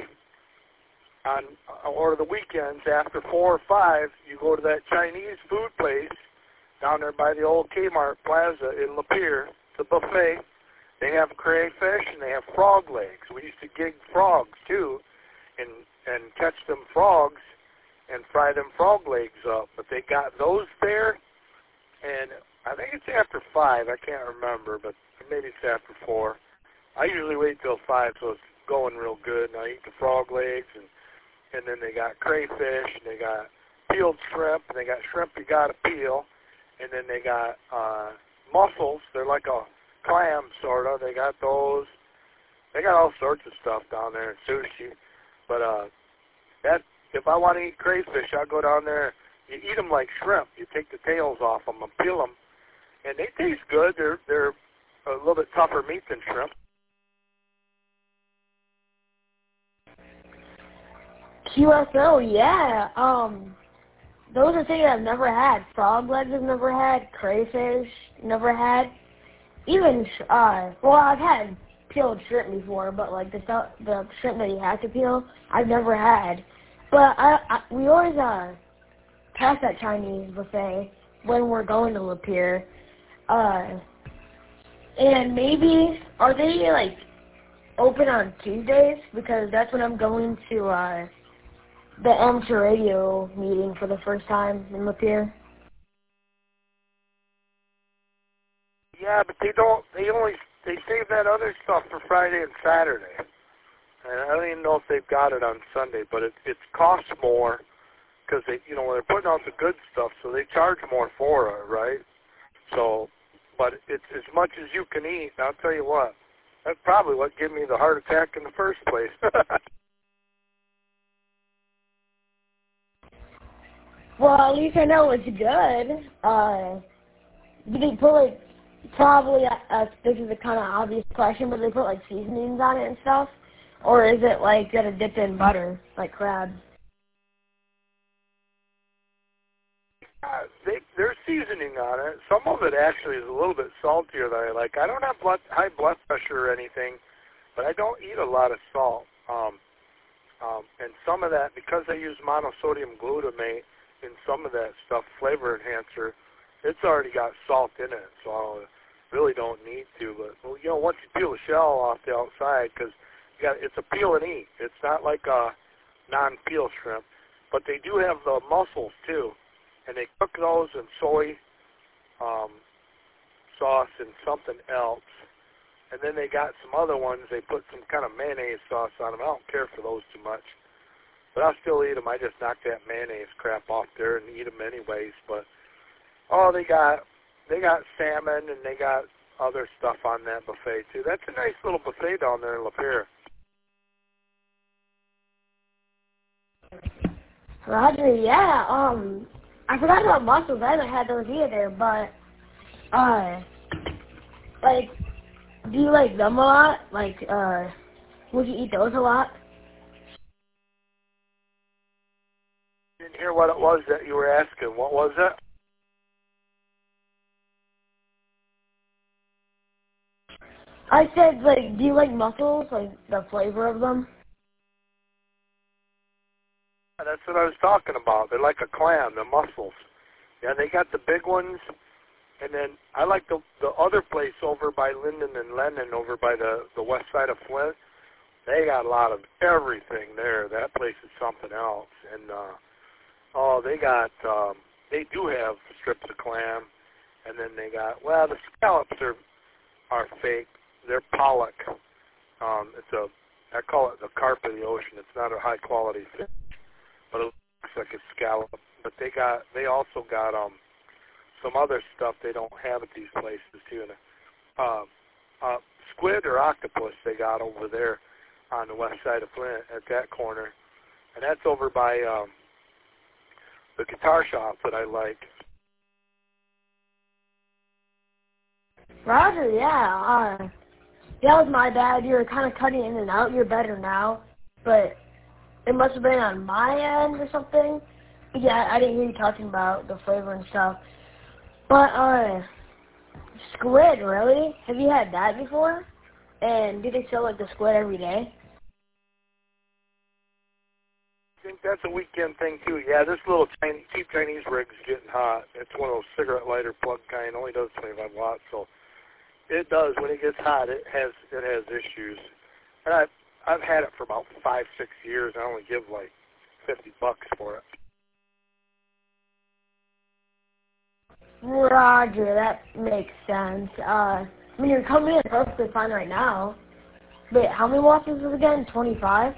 I: or the weekends after 4 or 5, you go to that Chinese food place down there by the old Kmart Plaza in Lapeer. It's a buffet. They have crayfish and they have frog legs. We used to gig frogs too, and catch them frogs and fry them frog legs up. But they got those there, and I think it's after 5. I can't remember, but maybe it's after 4. I usually wait till 5, so it's going real good. And I eat the frog legs, and then they got crayfish, and they got peeled shrimp, and they got shrimp you got to peel, and then they got mussels. They're like a clam, sort of. They got those. They got all sorts of stuff down there in sushi. But if I want to eat crayfish, I'll go down there. You eat them like shrimp. You take the tails off them and peel them, and they taste good. They're a little bit tougher meat than shrimp.
E: QSO, yeah. Those are things I've never had. Frog legs I've never had. Crayfish, never had. Even, I've had peeled shrimp before, but like the shrimp that you have to peel, I've never had. But we always pass that Chinese buffet when we're going to Lapeer. And maybe, are they like open on Tuesdays? Because that's when I'm going to the amateur radio meeting for the first time in Lapeer.
I: Yeah, but they save that other stuff for Friday and Saturday. And I don't even know if they've got it on Sunday, but it costs more because when they're putting out the good stuff, so they charge more for it, right? So, but it's as much as you can eat. And I'll tell you what, that's probably what gave me the heart attack in the first place.
E: Well, at least I know it's good. Do they put probably, this is a kind of obvious question, but they put seasonings on it and stuff? Or is it like you gotta dip in butter, like crab?
I: There's seasoning on it. Some of it actually is a little bit saltier than I like. I don't have high blood pressure or anything, but I don't eat a lot of salt. And some of that, because I use monosodium glutamate in some of that stuff, flavor enhancer, it's already got salt in it, so I really don't need to. But well, you know, once you peel the shell off the outside, because it's a peel and eat. It's not like a non-peel shrimp, but they do have the mussels too, and they cook those in soy sauce and something else. And then they got some other ones, they put some kind of mayonnaise sauce on them. I don't care for those too much. But I'll still eat them. I just knock that mayonnaise crap off there and eat them anyways. But, oh, they got salmon and they got other stuff on that buffet too. That's a nice little buffet down there in Lapeer.
E: Roger, yeah, I forgot about mussels. I haven't had those either, but, like, do you like them a lot? Like, would you eat those a lot?
I: Didn't hear what it was that you were asking. What was it?
E: I said, like, do you like mussels? Like, the flavor of them?
I: That's what I was talking about. They're like a clam, the mussels. Yeah, they got the big ones. And then I like the other place over by Linden and Lennon over by the west side of Flint. They got a lot of everything there. That place is something else. And, they do have strips of clam. And then they got, well, the scallops are fake. They're pollock. I call it the carp of the ocean. It's not a high quality fish, but it looks like a scallop. But they also got, some other stuff they don't have at these places too. And squid or octopus they got over there on the west side of Flint at that corner, and that's over by the guitar shop that I like.
E: Roger, yeah. That was my bad. You were kind of cutting in and out. You're better now, but it must have been on my end or something. But yeah, I didn't hear you talking about the flavor and stuff. But, squid, really? Have you had that before? And do they sell, like, the squid every day?
I: I think that's a weekend thing, too. Yeah, this little cheap Chinese rig's getting hot. It's one of those cigarette lighter plug kind. Only does 25 watts, so it does. When it gets hot, it has issues. And I've had it for about 5-6 years. I only give, like, $50 for it.
E: Roger, that makes sense. I mean, you're coming in perfectly fine right now. But how many watts is it again? 25?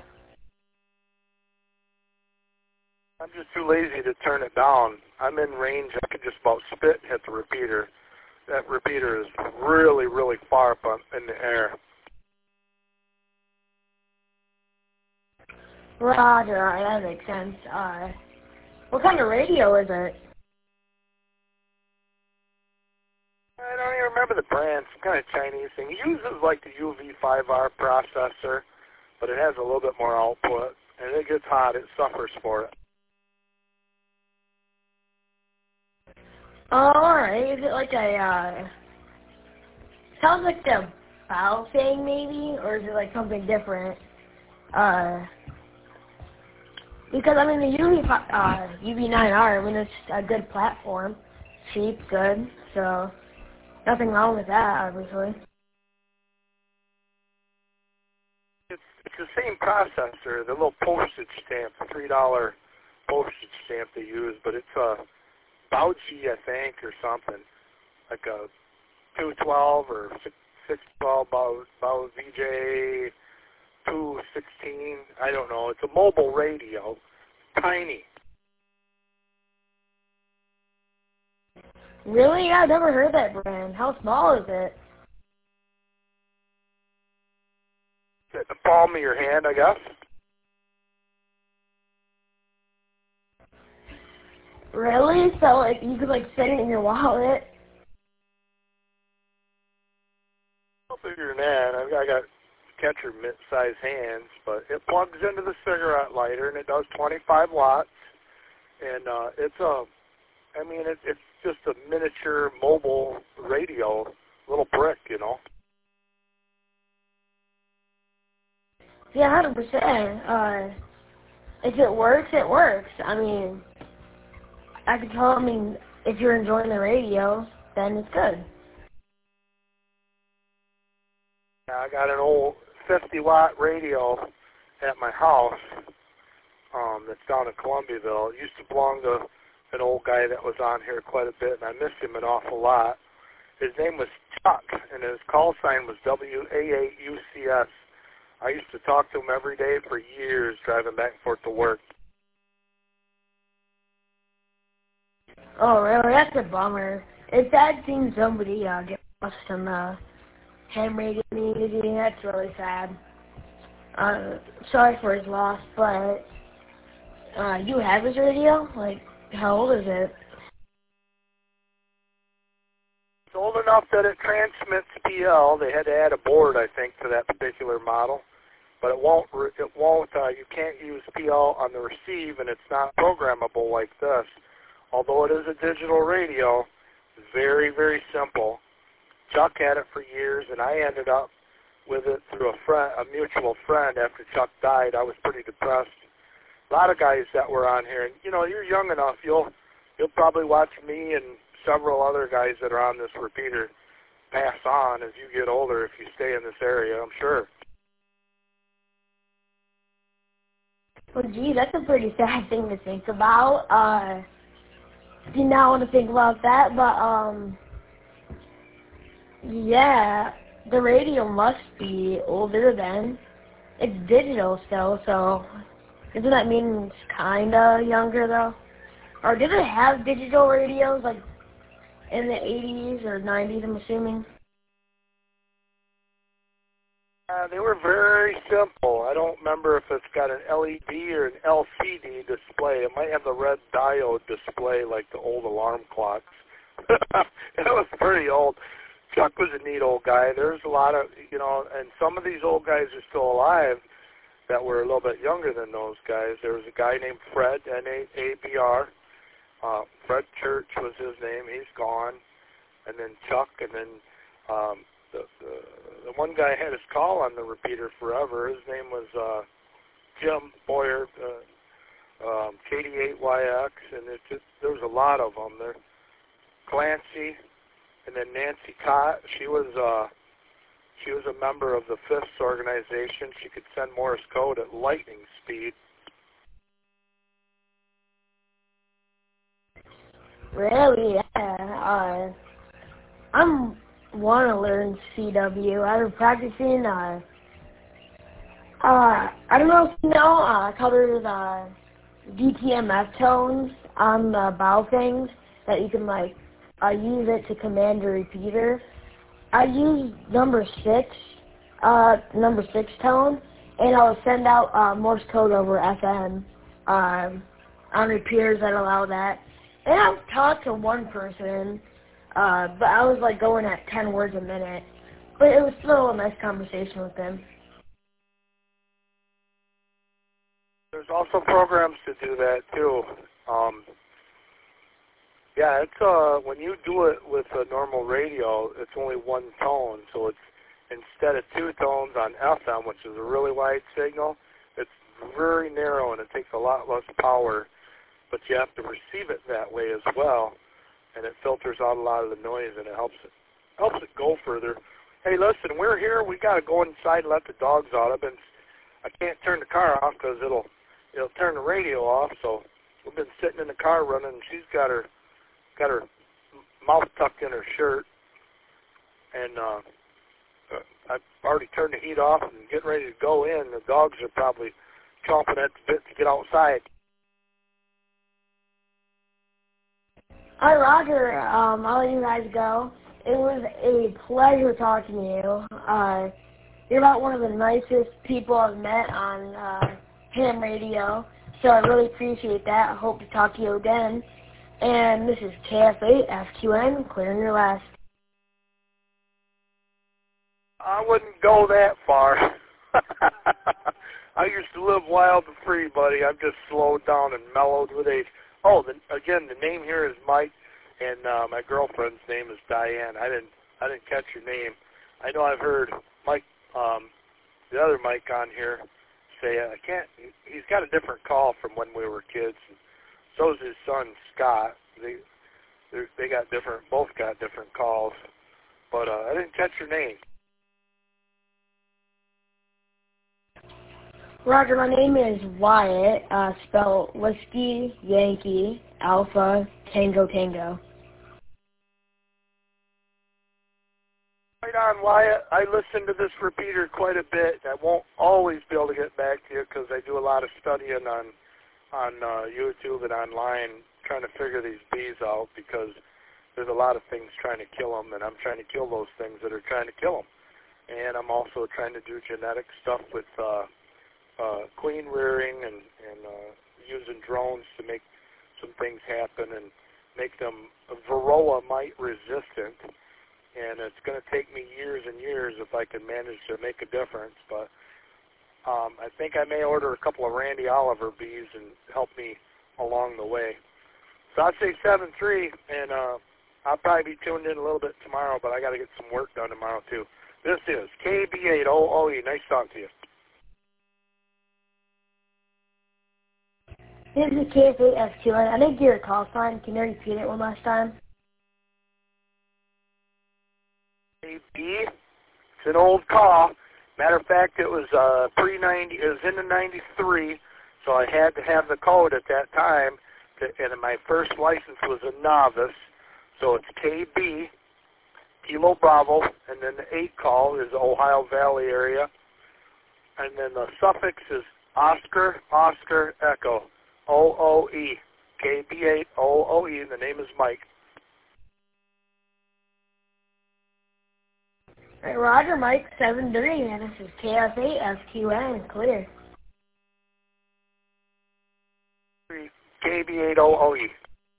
I: I'm just too lazy to turn it down. I'm in range. I can just about spit and hit the repeater. That repeater is really, really far up in the air.
E: Roger, that makes sense. What kind of radio is it?
I: I don't even remember the brand. Some kind of Chinese thing. It uses like the UV5R processor, but it has a little bit more output. And it gets hot. It suffers for it.
E: Oh, alright. Is it like a, sounds like the bow thing maybe? Or is it like something different? Because, I mean, the UV9R, I mean, it's a good platform. Cheap, good, so nothing wrong with that, obviously.
I: It's the same processor, the little postage stamp, $3 postage stamp they use, but it's a Bauchi, I think, or something, like a 212 or 612 Bau VJ 216. I don't know. It's a mobile radio, tiny.
E: Really? Yeah, I've never heard that brand. How small is it?
I: At the palm of your hand, I guess.
E: Really? So, like, you could, like, fit it in your wallet?
I: Bigger than that. I got catcher mid-sized hands, but it plugs into the cigarette lighter, and it does 25 watts. And it's just a miniature mobile radio, little brick, you know.
E: Yeah, 100%. If it works, it works. I mean, I could tell, if you're enjoying the radio, then it's good.
I: I got an old 50-watt radio at my house that's down in Columbiaville. It used to belong to an old guy that was on here quite a bit, and I miss him an awful lot. His name was Chuck, and his call sign was WAAUCS. I used to talk to him every day for years, driving back and forth to work.
E: Oh, really? That's a bummer. It's sad seeing somebody get lost in the ham radio community. That's really sad. Sorry for his loss, but you have his radio? Like, how old is it?
I: It's old enough that it transmits PL. They had to add a board, I think, to that particular model. But it won't. You can't use PL on the receive, and it's not programmable like this. Although it is a digital radio, it's very, very simple. Chuck had it for years, and I ended up with it through a mutual friend after Chuck died. I was pretty depressed. A lot of guys that were on here, and you're young enough, you'll probably watch me and several other guys that are on this repeater pass on as you get older if you stay in this area, I'm sure.
E: Well, gee, that's a pretty sad thing to think about. Do not want to think about that, but, yeah, the radio must be older then. It's digital still, so doesn't that mean it's kind of younger, though? Or did it have digital radios, like, in the 80s or 90s, I'm assuming?
I: They were very simple. I don't remember if it's got an LED or an LCD display. It might have the red diode display like the old alarm clocks. It was pretty old. Chuck was a neat old guy. There's a lot of, and some of these old guys are still alive that were a little bit younger than those guys. There was a guy named Fred, N-A-A-B-R. Fred Church was his name. He's gone. And then Chuck, and then the one guy had his call on the repeater forever. His name was Jim Boyer, KD8YX, and there was a lot of them. There, Clancy, and then Nancy Cott. She was a member of the FIST organization. She could send Morse code at lightning speed.
E: Really? Yeah. I'm want to learn CW. I've been practicing. I don't know if you know. I covered DTMF tones on the bow things that you can use it to command your repeater. I use number 6 tone, and I'll send out Morse code over FM on repeaters that allow that. And I've talked to one person, but I was going at 10 words a minute. But it was still a nice conversation with him.
I: There's also programs to do that too. Yeah, it's when you do it with a normal radio, it's only one tone, so it's instead of 2 tones on FM, which is a really wide signal, it's very narrow and it takes a lot less power, but you have to receive it that way as well, and it filters out a lot of the noise and it helps it go further. Hey, listen, we're here. We got to go inside and let the dogs out. I can't turn the car off because it'll turn the radio off. So we've been sitting in the car running. And she's got her mouth tucked in her shirt, and I've already turned the heat off and getting ready to go in. The dogs are probably chomping at the bit to get outside.
E: Hi, Roger. I'll let you guys go. It was a pleasure talking to you. You're about one of the nicest people I've met on ham radio, so I really appreciate that. I hope to talk to you again. And this is KF8FQN, clearing your last.
I: I wouldn't go that far. I used to live wild and free, buddy. I've just slowed down and mellowed with age. Oh, again, the name here is Mike, and my girlfriend's name is Diane. I didn't catch your name. I know I've heard Mike, the other Mike on here, say I can't. He's got a different call from when we were kids. And so is his son Scott. They got different. Both got different calls, but I didn't catch your name.
E: Roger, my name is Wyatt, spelled Whiskey, Yankee, Alpha, Tango, Tango.
I: Right on, Wyatt. I listen to this repeater quite a bit. I won't always be able to get back to you because I do a lot of studying on YouTube and online trying to figure these bees out because there's a lot of things trying to kill them, and I'm trying to kill those things that are trying to kill them. And I'm also trying to do genetic stuff with queen rearing and using drones to make some things happen and make them varroa mite resistant. And it's going to take me years and years if I can manage to make a difference. But I think I may order a couple of Randy Oliver bees and help me along the way. So I'd say 7-3, and I'll probably be tuned in a little bit tomorrow, but I got to get some work done tomorrow too. This is KB8OOE. Nice talking to you.
E: This is KF8FQN. I didn't get your call sign. Can you repeat it one last time?
I: AB. It's an old call. Matter of fact, it was pre-90. It was in the 93, so I had to have the code at that time. And my first license was a novice, so it's KB, Kilo Bravo, and then the 8 call is the Ohio Valley area, and then the suffix is Oscar, Oscar, Echo, OOE, KB8OOE, and the name is Mike.
E: Hey, Roger, Mike 7-3, and this is KF8FQN, clear.
I: KB8OOE.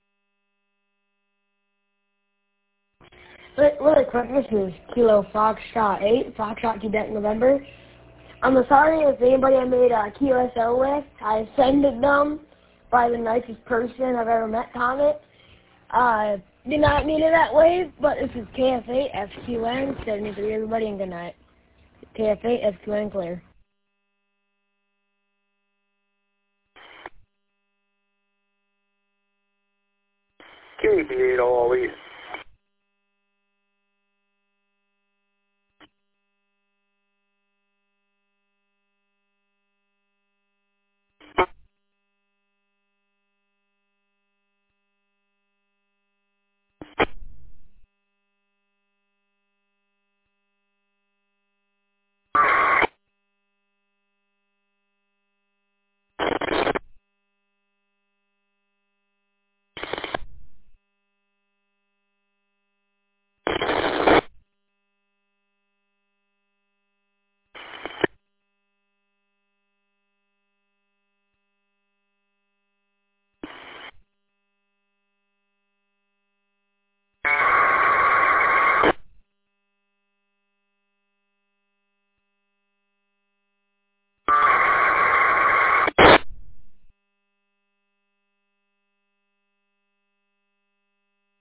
E: Really quick, this is Kilo Foxtrot 8, Foxtrot Quebec, November. I'm sorry if anybody I made a QSO with. I offended them by the nicest person I've ever met comment. Did not mean it that way, but this is KF8FQN 73, everybody, and good night. KF8FQN clear.
I: KB8OOE.